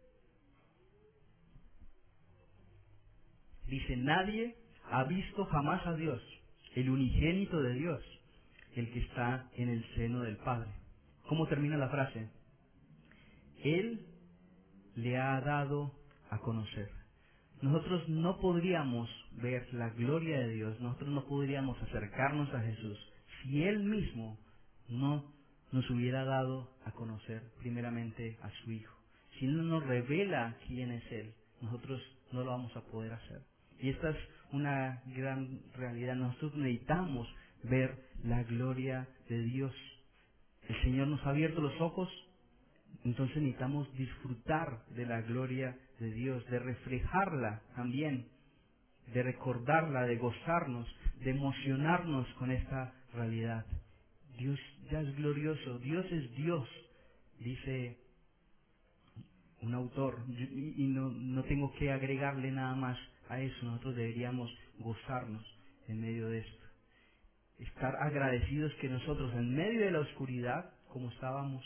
dice: nadie ha visto jamás a Dios, el unigénito de Dios, el que está en el seno del Padre. ¿Cómo termina la frase? Él le ha dado a conocer. Nosotros no podríamos ver la gloria de Dios, nosotros no podríamos acercarnos a Jesús si Él mismo no nos hubiera dado a conocer primeramente a su Hijo. Si Él no nos revela quién es Él, nosotros no lo vamos a poder hacer. Y esta es una gran realidad. Nosotros necesitamos ver la gloria de Dios. El Señor nos ha abierto los ojos, entonces necesitamos disfrutar de la gloria de Dios, de reflejarla también, de recordarla, de gozarnos, de emocionarnos con esta realidad. Dios ya es glorioso, Dios es Dios, dice un autor, y no tengo que agregarle nada más a eso. Nosotros deberíamos gozarnos en medio de esto, estar agradecidos que nosotros en medio de la oscuridad, como estábamos,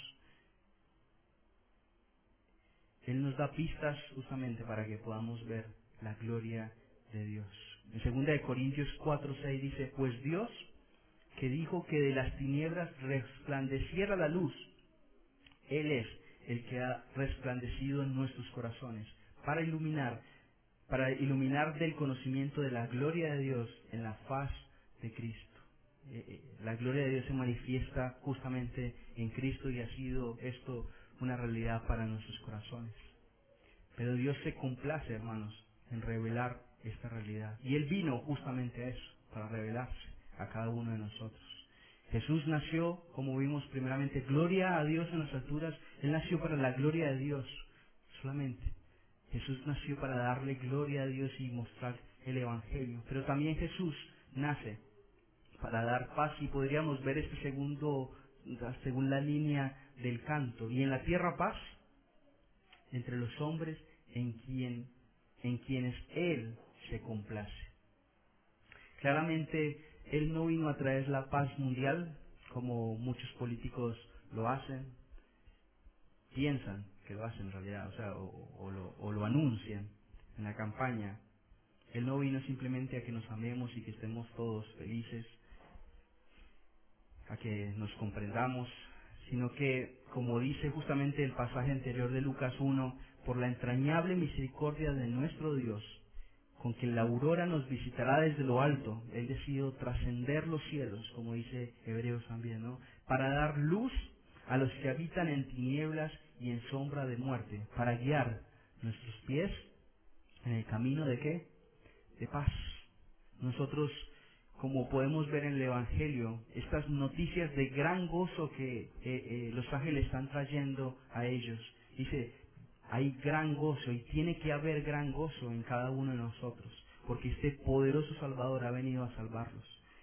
Él nos da pistas justamente para que podamos ver la gloria de Dios. En 2 Corintios 4:6 dice: pues Dios, que dijo que de las tinieblas resplandeciera la luz, Él es el que ha resplandecido en nuestros corazones para iluminar del conocimiento de la gloria de Dios en la faz de Cristo. La gloria de Dios se manifiesta justamente en Cristo, y ha sido esto una realidad para nuestros corazones. Pero Dios se complace, hermanos, en revelar esta realidad. Y Él vino justamente a eso, para revelarse a cada uno de nosotros. Jesús nació, como vimos primeramente, gloria a Dios en las alturas. Él nació para la gloria de Dios solamente. Jesús nació para darle gloria a Dios y mostrar el Evangelio. Pero también Jesús nace para dar paz, y podríamos ver este según la línea del canto. Y en la tierra paz entre los hombres en quienes Él se complace. Claramente Él no vino a traer la paz mundial como muchos políticos lo hacen, piensan que lo hacen en realidad, o lo anuncian en la campaña. Él no vino simplemente a que nos amemos y que estemos todos felices, a que nos comprendamos, sino que, como dice justamente el pasaje anterior de Lucas 1, por la entrañable misericordia de nuestro Dios, con que la aurora nos visitará desde lo alto, Él decidió trascender los cielos, como dice Hebreos también, ¿no?, para dar luz a los que habitan en tinieblas y en sombra de muerte, para guiar nuestros pies en el camino de ¿qué? De paz. Nosotros, como podemos ver en el Evangelio, estas noticias de gran gozo que los ángeles están trayendo a ellos, dice, hay gran gozo, y tiene que haber gran gozo en cada uno de nosotros, porque este poderoso Salvador ha venido a salvarlos.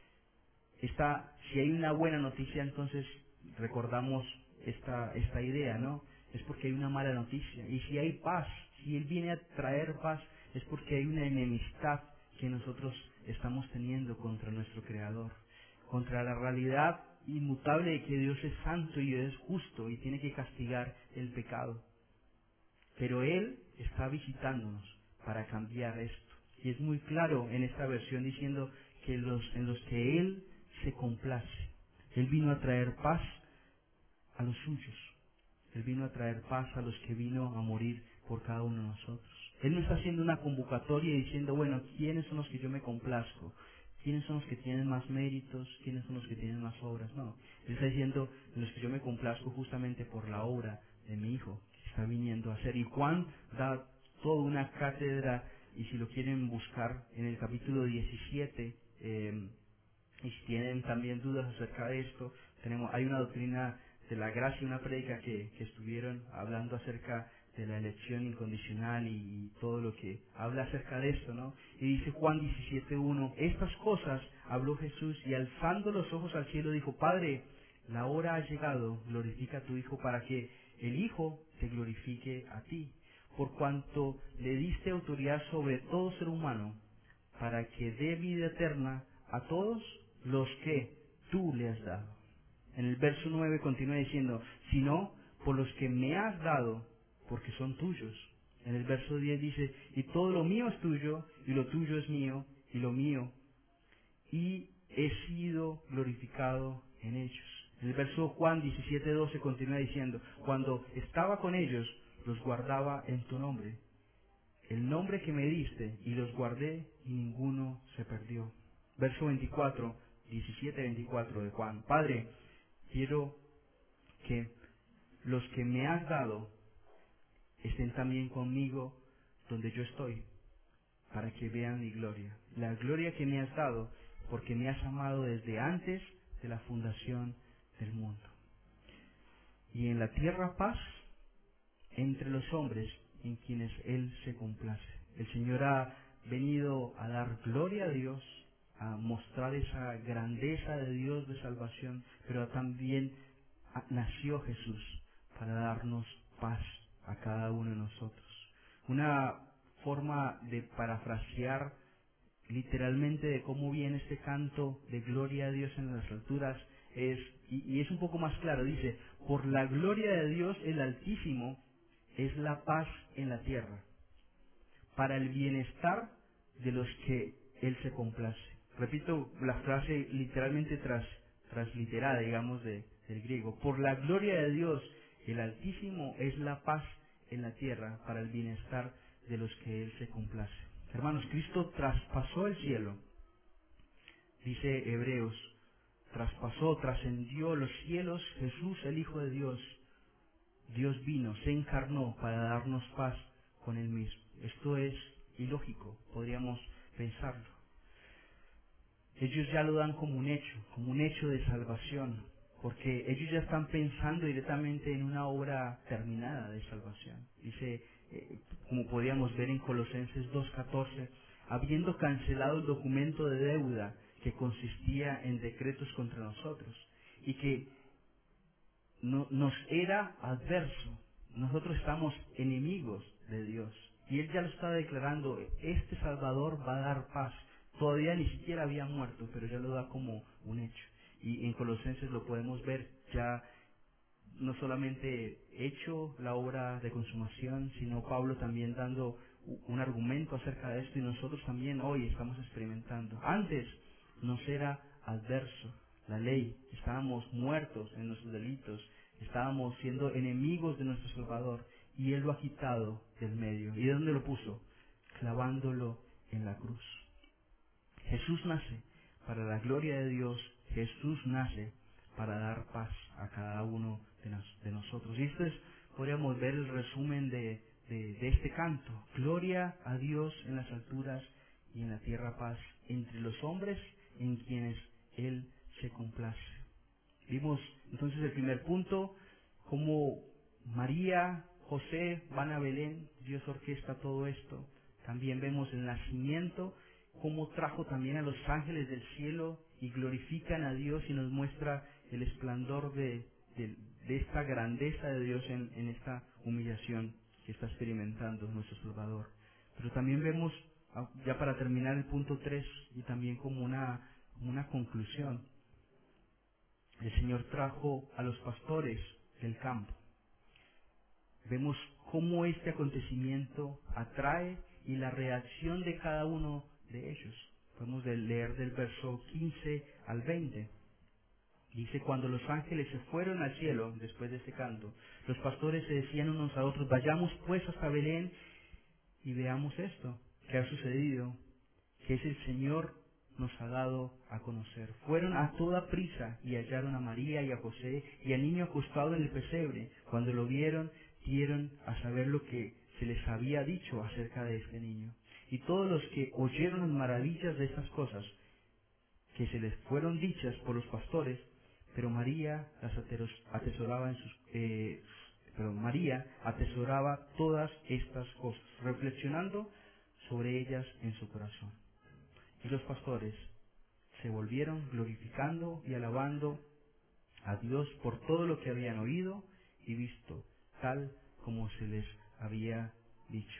Si hay una buena noticia, entonces recordamos esta idea, ¿no? Es porque hay una mala noticia. Y si hay paz, si Él viene a traer paz, es porque hay una enemistad que nosotros estamos teniendo contra nuestro Creador, contra la realidad inmutable de que Dios es santo y Dios es justo y tiene que castigar el pecado. Pero Él está visitándonos para cambiar esto. Y es muy claro en esta versión diciendo que en los que Él se complace. Él vino a traer paz a los suyos. Él vino a traer paz a los que vino a morir por cada uno de nosotros. Él no está haciendo una convocatoria diciendo, bueno, ¿quiénes son los que yo me complazco? ¿Quiénes son los que tienen más méritos? ¿Quiénes son los que tienen más obras? No. Él está diciendo, en los que yo me complazco justamente por la obra de mi Hijo, que está viniendo a hacer. Y Juan da toda una cátedra, y si lo quieren buscar en el capítulo 17, y si tienen también dudas acerca de esto, hay una doctrina de la gracia, una prédica que estuvieron hablando acerca de la elección incondicional y todo lo que habla acerca de esto, ¿no? Y dice Juan 17:1, estas cosas habló Jesús, y alzando los ojos al cielo dijo, Padre, la hora ha llegado, glorifica a tu Hijo, para que el Hijo te glorifique a ti, por cuanto le diste autoridad sobre todo ser humano, para que dé vida eterna a todos los que tú le has dado. En el verso 9 continúa diciendo, sino por los que me has dado, porque son tuyos. En el verso 10 dice, y todo lo mío es tuyo, y lo tuyo es mío, y lo mío, y he sido glorificado en ellos. En el verso Juan 17:12 continúa diciendo, cuando estaba con ellos, los guardaba en tu nombre, el nombre que me diste, y los guardé, y ninguno se perdió. Verso 24, 17-24 de Juan, Padre, quiero que los que me has dado estén también conmigo donde yo estoy, para que vean mi gloria. La gloria que me has dado, porque me has amado desde antes de la fundación del mundo. Y en la tierra paz entre los hombres en quienes Él se complace. El Señor ha venido a dar gloria a Dios, a mostrar esa grandeza de Dios de salvación, pero también nació Jesús para darnos paz a cada uno de nosotros. Una forma de parafrasear literalmente de cómo viene este canto de gloria a Dios en las alturas es, y es un poco más claro, dice, por la gloria de Dios el Altísimo es la paz en la tierra, para el bienestar de los que Él se complace. Repito la frase literalmente transliterada, digamos, del griego. Por la gloria de Dios, el Altísimo es la paz en la tierra, para el bienestar de los que Él se complace. Hermanos, Cristo traspasó el cielo, dice Hebreos, traspasó, trascendió los cielos, Jesús, el Hijo de Dios. Dios vino, se encarnó para darnos paz con Él mismo. Esto es ilógico, podríamos pensarlo. Ellos ya lo dan como un hecho de salvación, porque ellos ya están pensando directamente en una obra terminada de salvación. Dice, como podíamos ver en Colosenses 2:14, habiendo cancelado el documento de deuda que consistía en decretos contra nosotros y que nos era adverso. Nosotros estamos enemigos de Dios. Y Él ya lo está declarando, este Salvador va a dar paz. Todavía ni siquiera había muerto, pero ya lo da como un hecho. Y en Colosenses lo podemos ver ya no solamente hecho la obra de consumación, sino Pablo también dando un argumento acerca de esto, y nosotros también hoy estamos experimentando. Antes nos era adverso la ley, estábamos muertos en nuestros delitos, estábamos siendo enemigos de nuestro Salvador, y Él lo ha quitado del medio. ¿Y de dónde lo puso? Clavándolo en la cruz. Jesús nace para la gloria de Dios, Jesús nace para dar paz a cada uno de nosotros. Y esto es, podríamos ver el resumen de este canto. Gloria a Dios en las alturas y en la tierra paz entre los hombres en quienes Él se complace. Vimos entonces el primer punto, cómo María, José van a Belén, Dios orquesta todo esto. También vemos el nacimiento, cómo trajo también a los ángeles del cielo y glorifican a Dios, y nos muestra el esplendor de esta grandeza de Dios en esta humillación que está experimentando nuestro Salvador. Pero también vemos, ya para terminar el punto 3, y también como una conclusión, el Señor trajo a los pastores del campo. Vemos cómo este acontecimiento atrae y la reacción de cada uno de ellos. Podemos leer del verso 15 al 20. Dice, cuando los ángeles se fueron al cielo después de este canto, los pastores se decían unos a otros, vayamos pues hasta Belén y veamos esto que ha sucedido, que es el Señor nos ha dado a conocer. Fueron a toda prisa y hallaron a María y a José y al niño acostado en el pesebre. Cuando lo vieron, dieron a saber lo que se les había dicho acerca de este niño. Y todos los que oyeron las maravillas de estas cosas que se les fueron dichas por los pastores, pero María las atesoraba todas estas cosas, reflexionando sobre ellas en su corazón. Y los pastores se volvieron glorificando y alabando a Dios por todo lo que habían oído y visto, tal como se les había dicho.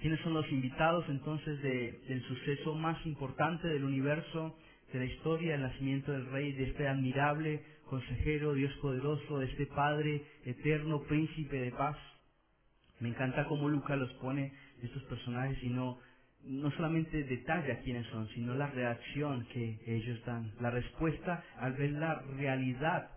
¿Quiénes son los invitados entonces del suceso más importante del universo, de la historia, el nacimiento del Rey, de este admirable consejero, Dios poderoso, de este Padre eterno, príncipe de paz? Me encanta cómo Lucas los pone, estos personajes, y no solamente detalla quiénes son, sino la reacción que ellos dan, la respuesta al ver la realidad,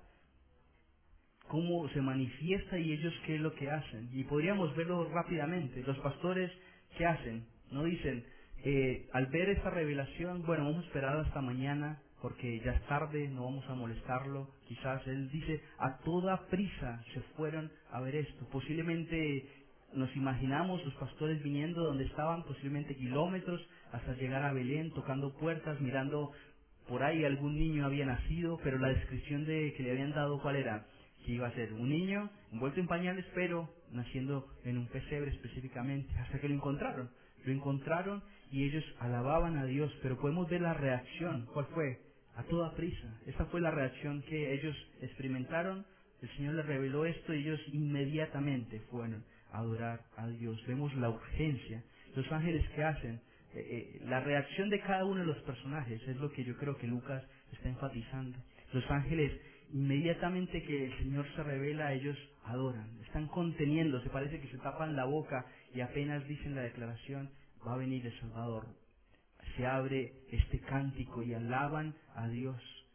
cómo se manifiesta y ellos qué es lo que hacen. Y podríamos verlo rápidamente. Los pastores, ¿qué hacen? No dicen, al ver esta revelación, bueno, vamos a esperar hasta mañana porque ya es tarde, no vamos a molestarlo. Quizás él dice, a toda prisa se fueron a ver esto. Posiblemente nos imaginamos los pastores viniendo donde estaban, posiblemente kilómetros, hasta llegar a Belén, tocando puertas, mirando por ahí algún niño había nacido, pero la descripción que le habían dado, ¿cuál era? Que iba a ser un niño envuelto en pañales, pero naciendo en un pesebre específicamente, hasta que lo encontraron. Lo encontraron y ellos alababan a Dios, pero podemos ver la reacción. ¿Cuál fue? A toda prisa. Esa fue la reacción que ellos experimentaron. El Señor les reveló esto y ellos inmediatamente fueron a adorar a Dios. Vemos la urgencia. Los ángeles, ¿qué hacen? La reacción de cada uno de los personajes es lo que yo creo que Lucas está enfatizando. Los ángeles, inmediatamente que el Señor se revela, ellos adoran, están conteniéndose, parece que se tapan la boca y apenas dicen la declaración, va a venir el Salvador. Se abre este cántico y alaban a Dios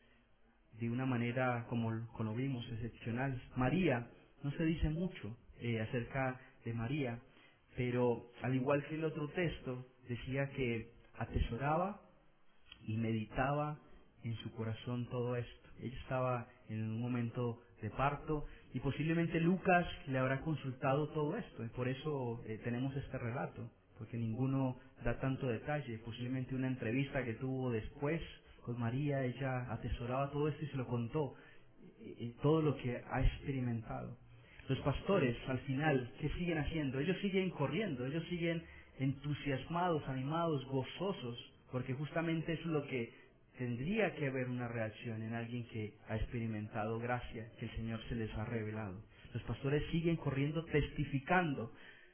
de una manera, como vimos, excepcional. María, no se dice mucho acerca de María, pero al igual que el otro texto, decía que atesoraba y meditaba en su corazón todo esto. Ella estaba en un momento de parto y posiblemente Lucas le habrá consultado todo esto, y por eso tenemos este relato, porque ninguno da tanto detalle. Posiblemente una entrevista que tuvo después con María, ella atesoraba todo esto y se lo contó, todo lo que ha experimentado. Los pastores, al final, ¿qué siguen haciendo? Ellos siguen corriendo, ellos siguen entusiasmados, animados, gozosos, porque justamente eso es lo que tendría que haber una reacción en alguien que ha experimentado gracia, que el Señor se les ha revelado. Los pastores siguen corriendo, testificando,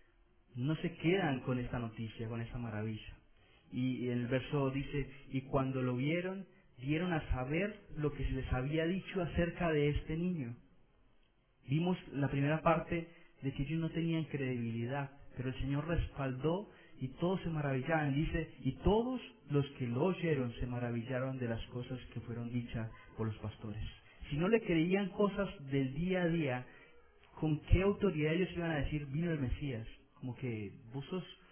no se quedan con esta noticia, con esta maravilla. Y el verso dice, y cuando lo vieron, dieron a saber lo que se les había dicho acerca de este niño. Vimos la primera parte de que ellos no tenían credibilidad, pero el Señor respaldó y todos se maravillaban. Dice, y todos los que lo oyeron se maravillaron de las cosas que fueron dichas por los pastores. Si no le creían cosas del día a día, ¿con qué autoridad ellos iban a decir, vino el Mesías? Como que vos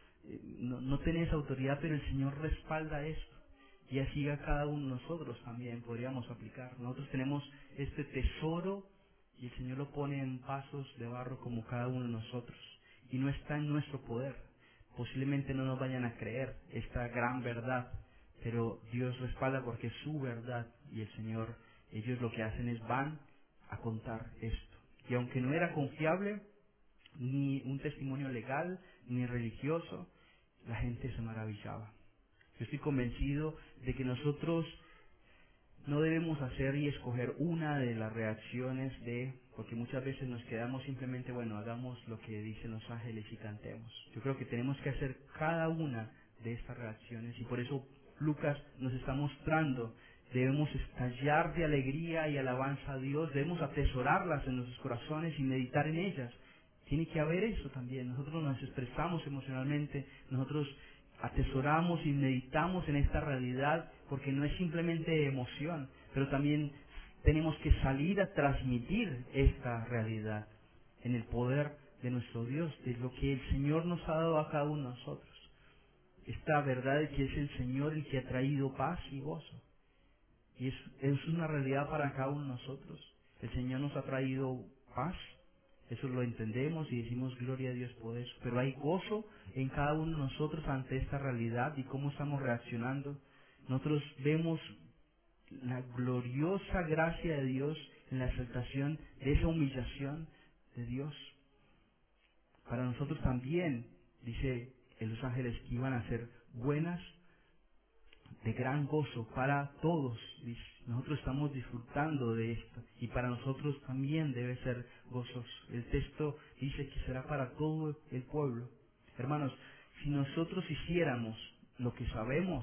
no tenés autoridad, pero el Señor respalda esto. Y así a cada uno de nosotros también podríamos aplicar. Nosotros tenemos este tesoro y el Señor lo pone en vasos de barro como cada uno de nosotros. Y no está en nuestro poder. Posiblemente no nos vayan a creer esta gran verdad, pero Dios respalda porque es su verdad. Y el Señor, ellos lo que hacen es van a contar esto. Y aunque no era confiable, ni un testimonio legal, ni religioso, la gente se maravillaba. Yo estoy convencido de que nosotros no debemos hacer y escoger una de las reacciones porque muchas veces nos quedamos simplemente, bueno, hagamos lo que dicen los ángeles y cantemos. Yo creo que tenemos que hacer cada una de estas reacciones y por eso Lucas nos está mostrando, debemos estallar de alegría y alabanza a Dios, debemos atesorarlas en nuestros corazones y meditar en ellas. Tiene que haber eso también. Nosotros nos expresamos emocionalmente, nosotros atesoramos y meditamos en esta realidad porque no es simplemente emoción, pero también tenemos que salir a transmitir esta realidad en el poder de nuestro Dios, de lo que el Señor nos ha dado a cada uno de nosotros. Esta verdad de que es el Señor el que ha traído paz y gozo. Y es una realidad para cada uno de nosotros. El Señor nos ha traído paz. Eso lo entendemos y decimos gloria a Dios por eso. Pero hay gozo en cada uno de nosotros ante esta realidad y cómo estamos reaccionando. Nosotros vemos la gloriosa gracia de Dios en la aceptación de esa humillación de Dios. Para nosotros también, dice los ángeles, que iban a ser buenas, de gran gozo para todos. Nosotros estamos disfrutando de esto y para nosotros también debe ser gozoso. El texto dice que será para todo el pueblo. Hermanos, Si nosotros hiciéramos lo que sabemos,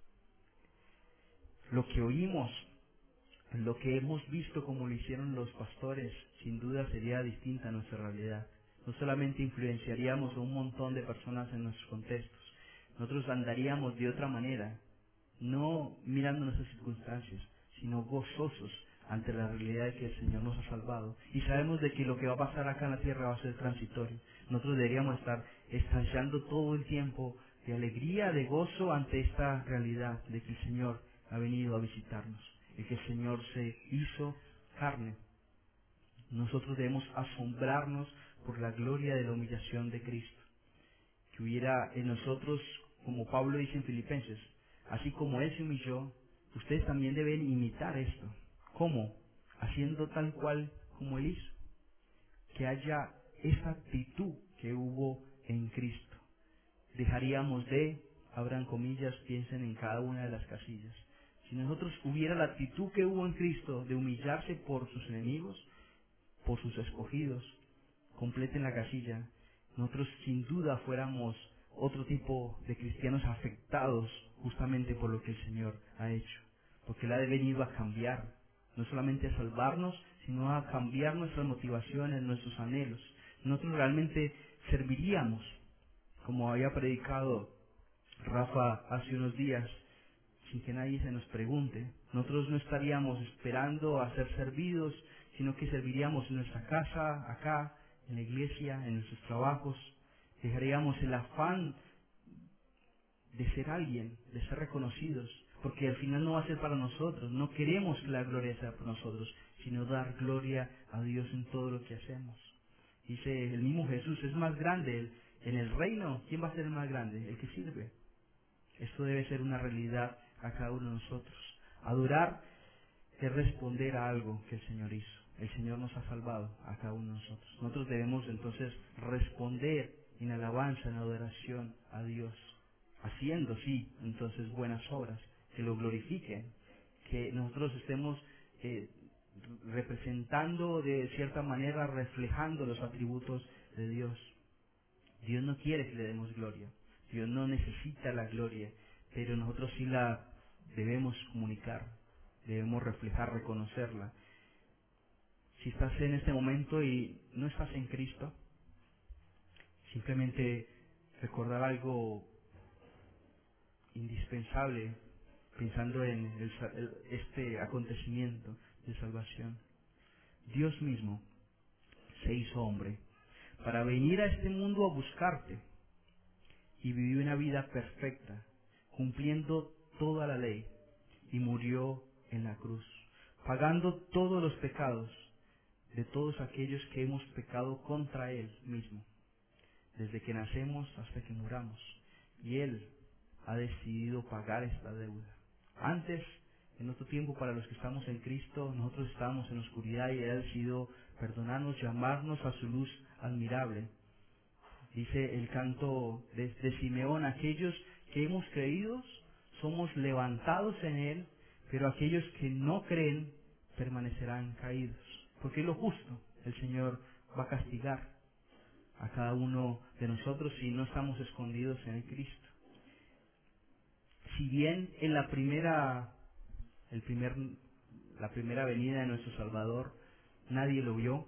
lo que oímos, lo que hemos visto como lo hicieron los pastores, sin duda sería distinta nuestra realidad. No solamente influenciaríamos a un montón de personas en nuestros contextos, nosotros andaríamos de otra manera, no mirando nuestras circunstancias, sino gozosos ante la realidad de que el Señor nos ha salvado. Y sabemos de que lo que va a pasar acá en la tierra va a ser transitorio. Nosotros deberíamos estar estallando todo el tiempo de alegría, de gozo ante esta realidad de que el Señor ha venido a visitarnos, de que el Señor se hizo carne. Nosotros debemos asombrarnos por la gloria de la humillación de Cristo. Que hubiera en nosotros, como Pablo dice en Filipenses, así como Él se humilló, ustedes también deben imitar esto. ¿Cómo? Haciendo tal cual como Él hizo. Que haya esa actitud que hubo en Cristo. Dejaríamos de, abran comillas, piensen en cada una de las casillas. Si nosotros hubiera la actitud que hubo en Cristo de humillarse por sus enemigos, por sus escogidos, completen la casilla, nosotros sin duda fuéramos otro tipo de cristianos afectados justamente por lo que el Señor ha hecho. Porque Él ha venido a cambiar, no solamente a salvarnos, sino a cambiar nuestras motivaciones, nuestros anhelos. Nosotros realmente serviríamos, como había predicado Rafa hace unos días, sin que nadie se nos pregunte. Nosotros no estaríamos esperando a ser servidos, sino que serviríamos en nuestra casa, acá, en la iglesia, en nuestros trabajos. Dejaríamos el afán de ser alguien, de ser reconocidos, porque al final no va a ser para nosotros. No queremos que la gloria sea para nosotros, sino dar gloria a Dios en todo lo que hacemos. Dice el mismo Jesús, es más grande en el reino. ¿Quién va a ser el más grande? El que sirve. Esto debe ser una realidad a cada uno de nosotros. Adorar es responder a algo que el Señor hizo. El Señor nos ha salvado a cada uno de nosotros. Nosotros debemos entonces responder en alabanza, en adoración a Dios, haciendo, sí, entonces buenas obras que lo glorifiquen, que nosotros estemos representando de cierta manera, reflejando los atributos de Dios. Dios no quiere que le demos gloria, Dios no necesita la gloria, pero nosotros sí la debemos comunicar, debemos reflejar, reconocerla. Si estás en este momento y no estás en Cristo, simplemente recordar algo indispensable pensando en este acontecimiento de salvación. Dios mismo se hizo hombre para venir a este mundo a buscarte y vivió una vida perfecta, cumpliendo toda la ley, y murió en la cruz, pagando todos los pecados de todos aquellos que hemos pecado contra Él mismo, desde que nacemos hasta que muramos. Y Él ha decidido pagar esta deuda. Antes, en otro tiempo, para los que estamos en Cristo, nosotros estábamos en oscuridad y Él ha decidido perdonarnos, llamarnos a su luz admirable. Dice el canto de Simeón, aquellos que hemos creído somos levantados en Él, pero aquellos que no creen permanecerán caídos. Porque es lo justo, el Señor va a castigar a cada uno de nosotros si no estamos escondidos en el Cristo. Si bien en la primera venida de nuestro Salvador nadie lo vio,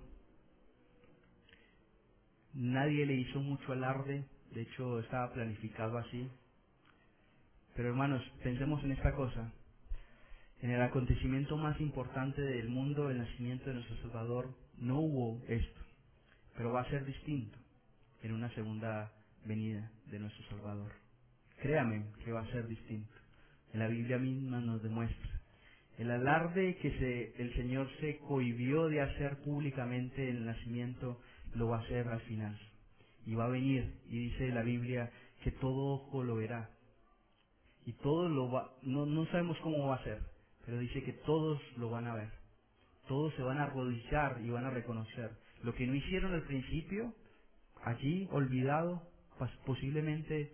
nadie le hizo mucho alarde, de hecho estaba planificado así. Pero hermanos, pensemos en esta cosa. En el acontecimiento más importante del mundo, el nacimiento de nuestro Salvador, no hubo esto, pero va a ser distinto en una segunda venida de nuestro Salvador. Créame que va a ser distinto. En la Biblia misma nos demuestra. El alarde que el Señor se cohibió de hacer públicamente en el nacimiento, lo va a hacer al final. Y va a venir, y dice la Biblia, que todo ojo lo verá. Y todos no sabemos cómo va a ser, pero dice que todos lo van a ver. Todos se van a arrodillar y van a reconocer. Lo que no hicieron al principio, allí olvidado, posiblemente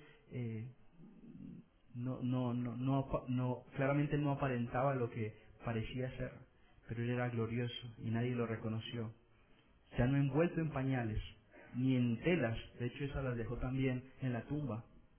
claramente no aparentaba lo que parecía ser, pero Él era glorioso y nadie lo reconoció. Ya no envuelto en pañales, ni en telas, de hecho esas las dejó también en la tumba.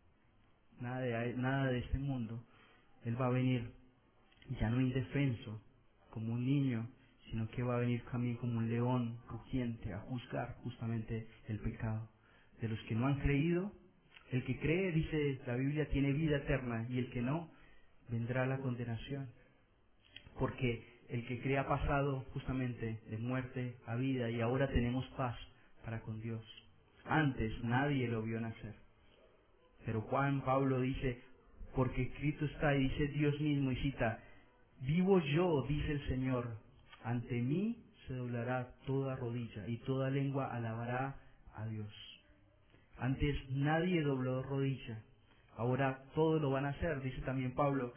nada de este mundo. Él va a venir ya no indefenso, como un niño, sino que va a venir también como un león rugiente a juzgar justamente el pecado. De los que no han creído, el que cree, dice la Biblia, tiene vida eterna, y el que no, vendrá la condenación. Porque el que cree ha pasado justamente de muerte a vida, y ahora tenemos paz para con Dios. Antes nadie lo vio nacer. Pero Juan Pablo dice, porque escrito está, y dice Dios mismo, y cita, vivo yo, dice el Señor, ante mí se doblará toda rodilla y toda lengua alabará a Dios. Antes nadie dobló rodilla, ahora todos lo van a hacer, dice también Pablo,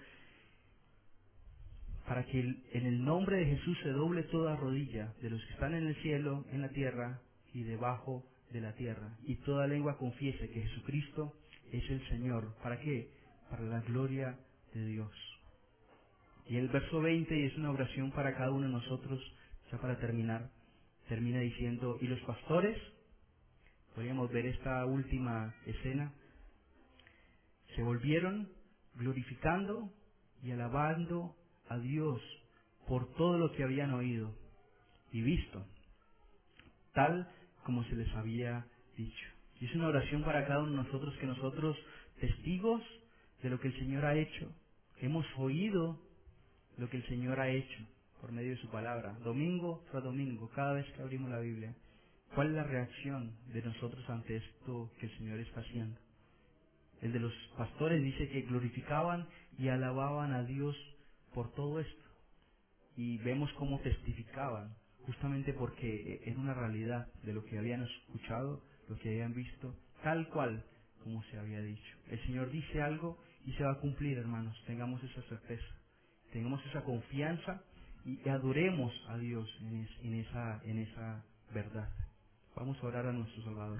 para que en el nombre de Jesús se doble toda rodilla de los que están en el cielo, en la tierra y debajo de la tierra, y toda lengua confiese que Jesucristo es el Señor. ¿Para qué? Para la gloria de Dios. Y el verso 20, y es una oración para cada uno de nosotros, ya para terminar, termina diciendo, y los pastores, podríamos ver esta última escena, se volvieron glorificando y alabando a Dios por todo lo que habían oído y visto, tal como se les había dicho. Y es una oración para cada uno de nosotros, que nosotros, testigos de lo que el Señor ha hecho, hemos oído lo que el Señor ha hecho por medio de su palabra, domingo tras domingo, cada vez que abrimos la Biblia. ¿Cuál es la reacción de nosotros ante esto que el Señor está haciendo? El de los pastores dice que glorificaban y alababan a Dios por todo esto. Y vemos cómo testificaban, justamente porque era una realidad de lo que habían escuchado, lo que habían visto, tal cual como se había dicho. El Señor dice algo y se va a cumplir, hermanos. Tengamos esa certeza, tengamos esa confianza y adoremos a Dios en esa verdad. Vamos a orar a nuestro Salvador.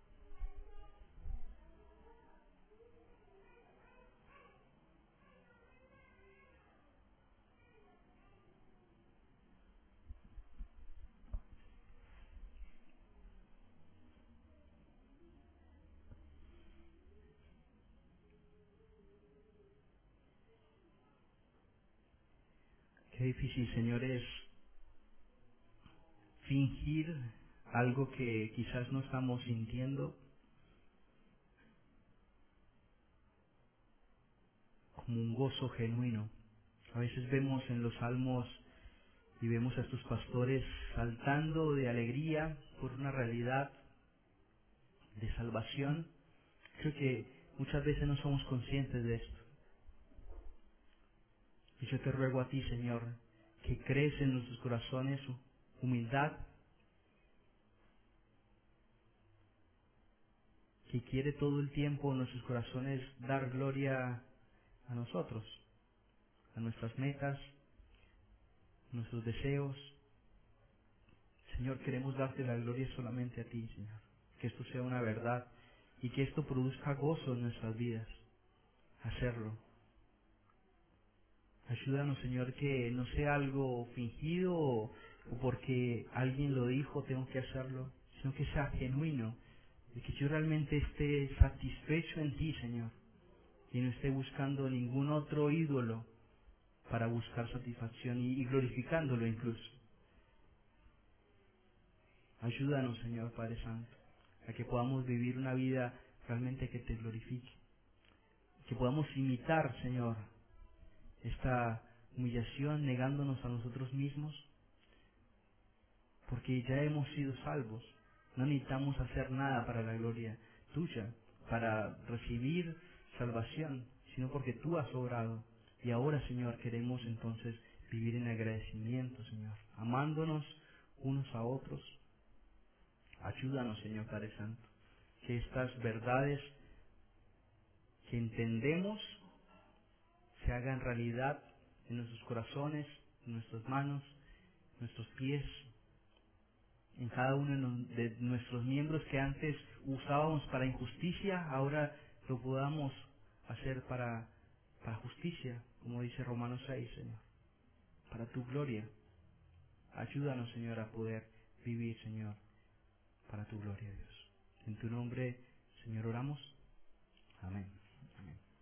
Qué difícil, Señor, es fingir algo que quizás no estamos sintiendo, como un gozo genuino. A veces vemos en los salmos y vemos a estos pastores saltando de alegría por una realidad de salvación. Creo que muchas veces no somos conscientes de esto. Y yo te ruego a ti, Señor, que crees en nuestros corazones humildad, que quiere todo el tiempo en nuestros corazones dar gloria a nosotros, a nuestras metas, nuestros deseos. Señor, queremos darte la gloria solamente a ti, Señor. Que esto sea una verdad y que esto produzca gozo en nuestras vidas. Hacerlo. Ayúdanos, Señor, que no sea algo fingido o porque alguien lo dijo, tengo que hacerlo, sino que sea genuino, de que yo realmente esté satisfecho en ti, Señor, y no esté buscando ningún otro ídolo para buscar satisfacción y glorificándolo incluso. Ayúdanos, Señor Padre Santo, a que podamos vivir una vida realmente que te glorifique, que podamos imitar, Señor, esta humillación negándonos a nosotros mismos, porque ya hemos sido salvos. No necesitamos hacer nada para la gloria tuya, para recibir salvación, sino porque tú has obrado. Y ahora, Señor, queremos entonces vivir en agradecimiento, Señor, amándonos unos a otros. Ayúdanos, Señor Padre Santo, que estas verdades que entendemos se hagan realidad en nuestros corazones, en nuestras manos, en nuestros pies, en cada uno de nuestros miembros que antes usábamos para injusticia, ahora lo podamos hacer para justicia, como dice Romanos 6, Señor, para tu gloria. Ayúdanos, Señor, a poder vivir, Señor, para tu gloria, Dios. En tu nombre, Señor, oramos. Amén. Amén.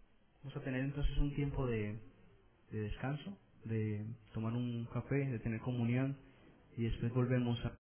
Vamos a tener entonces un tiempo de descanso, de tomar un café, de tener comunión y después volvemos a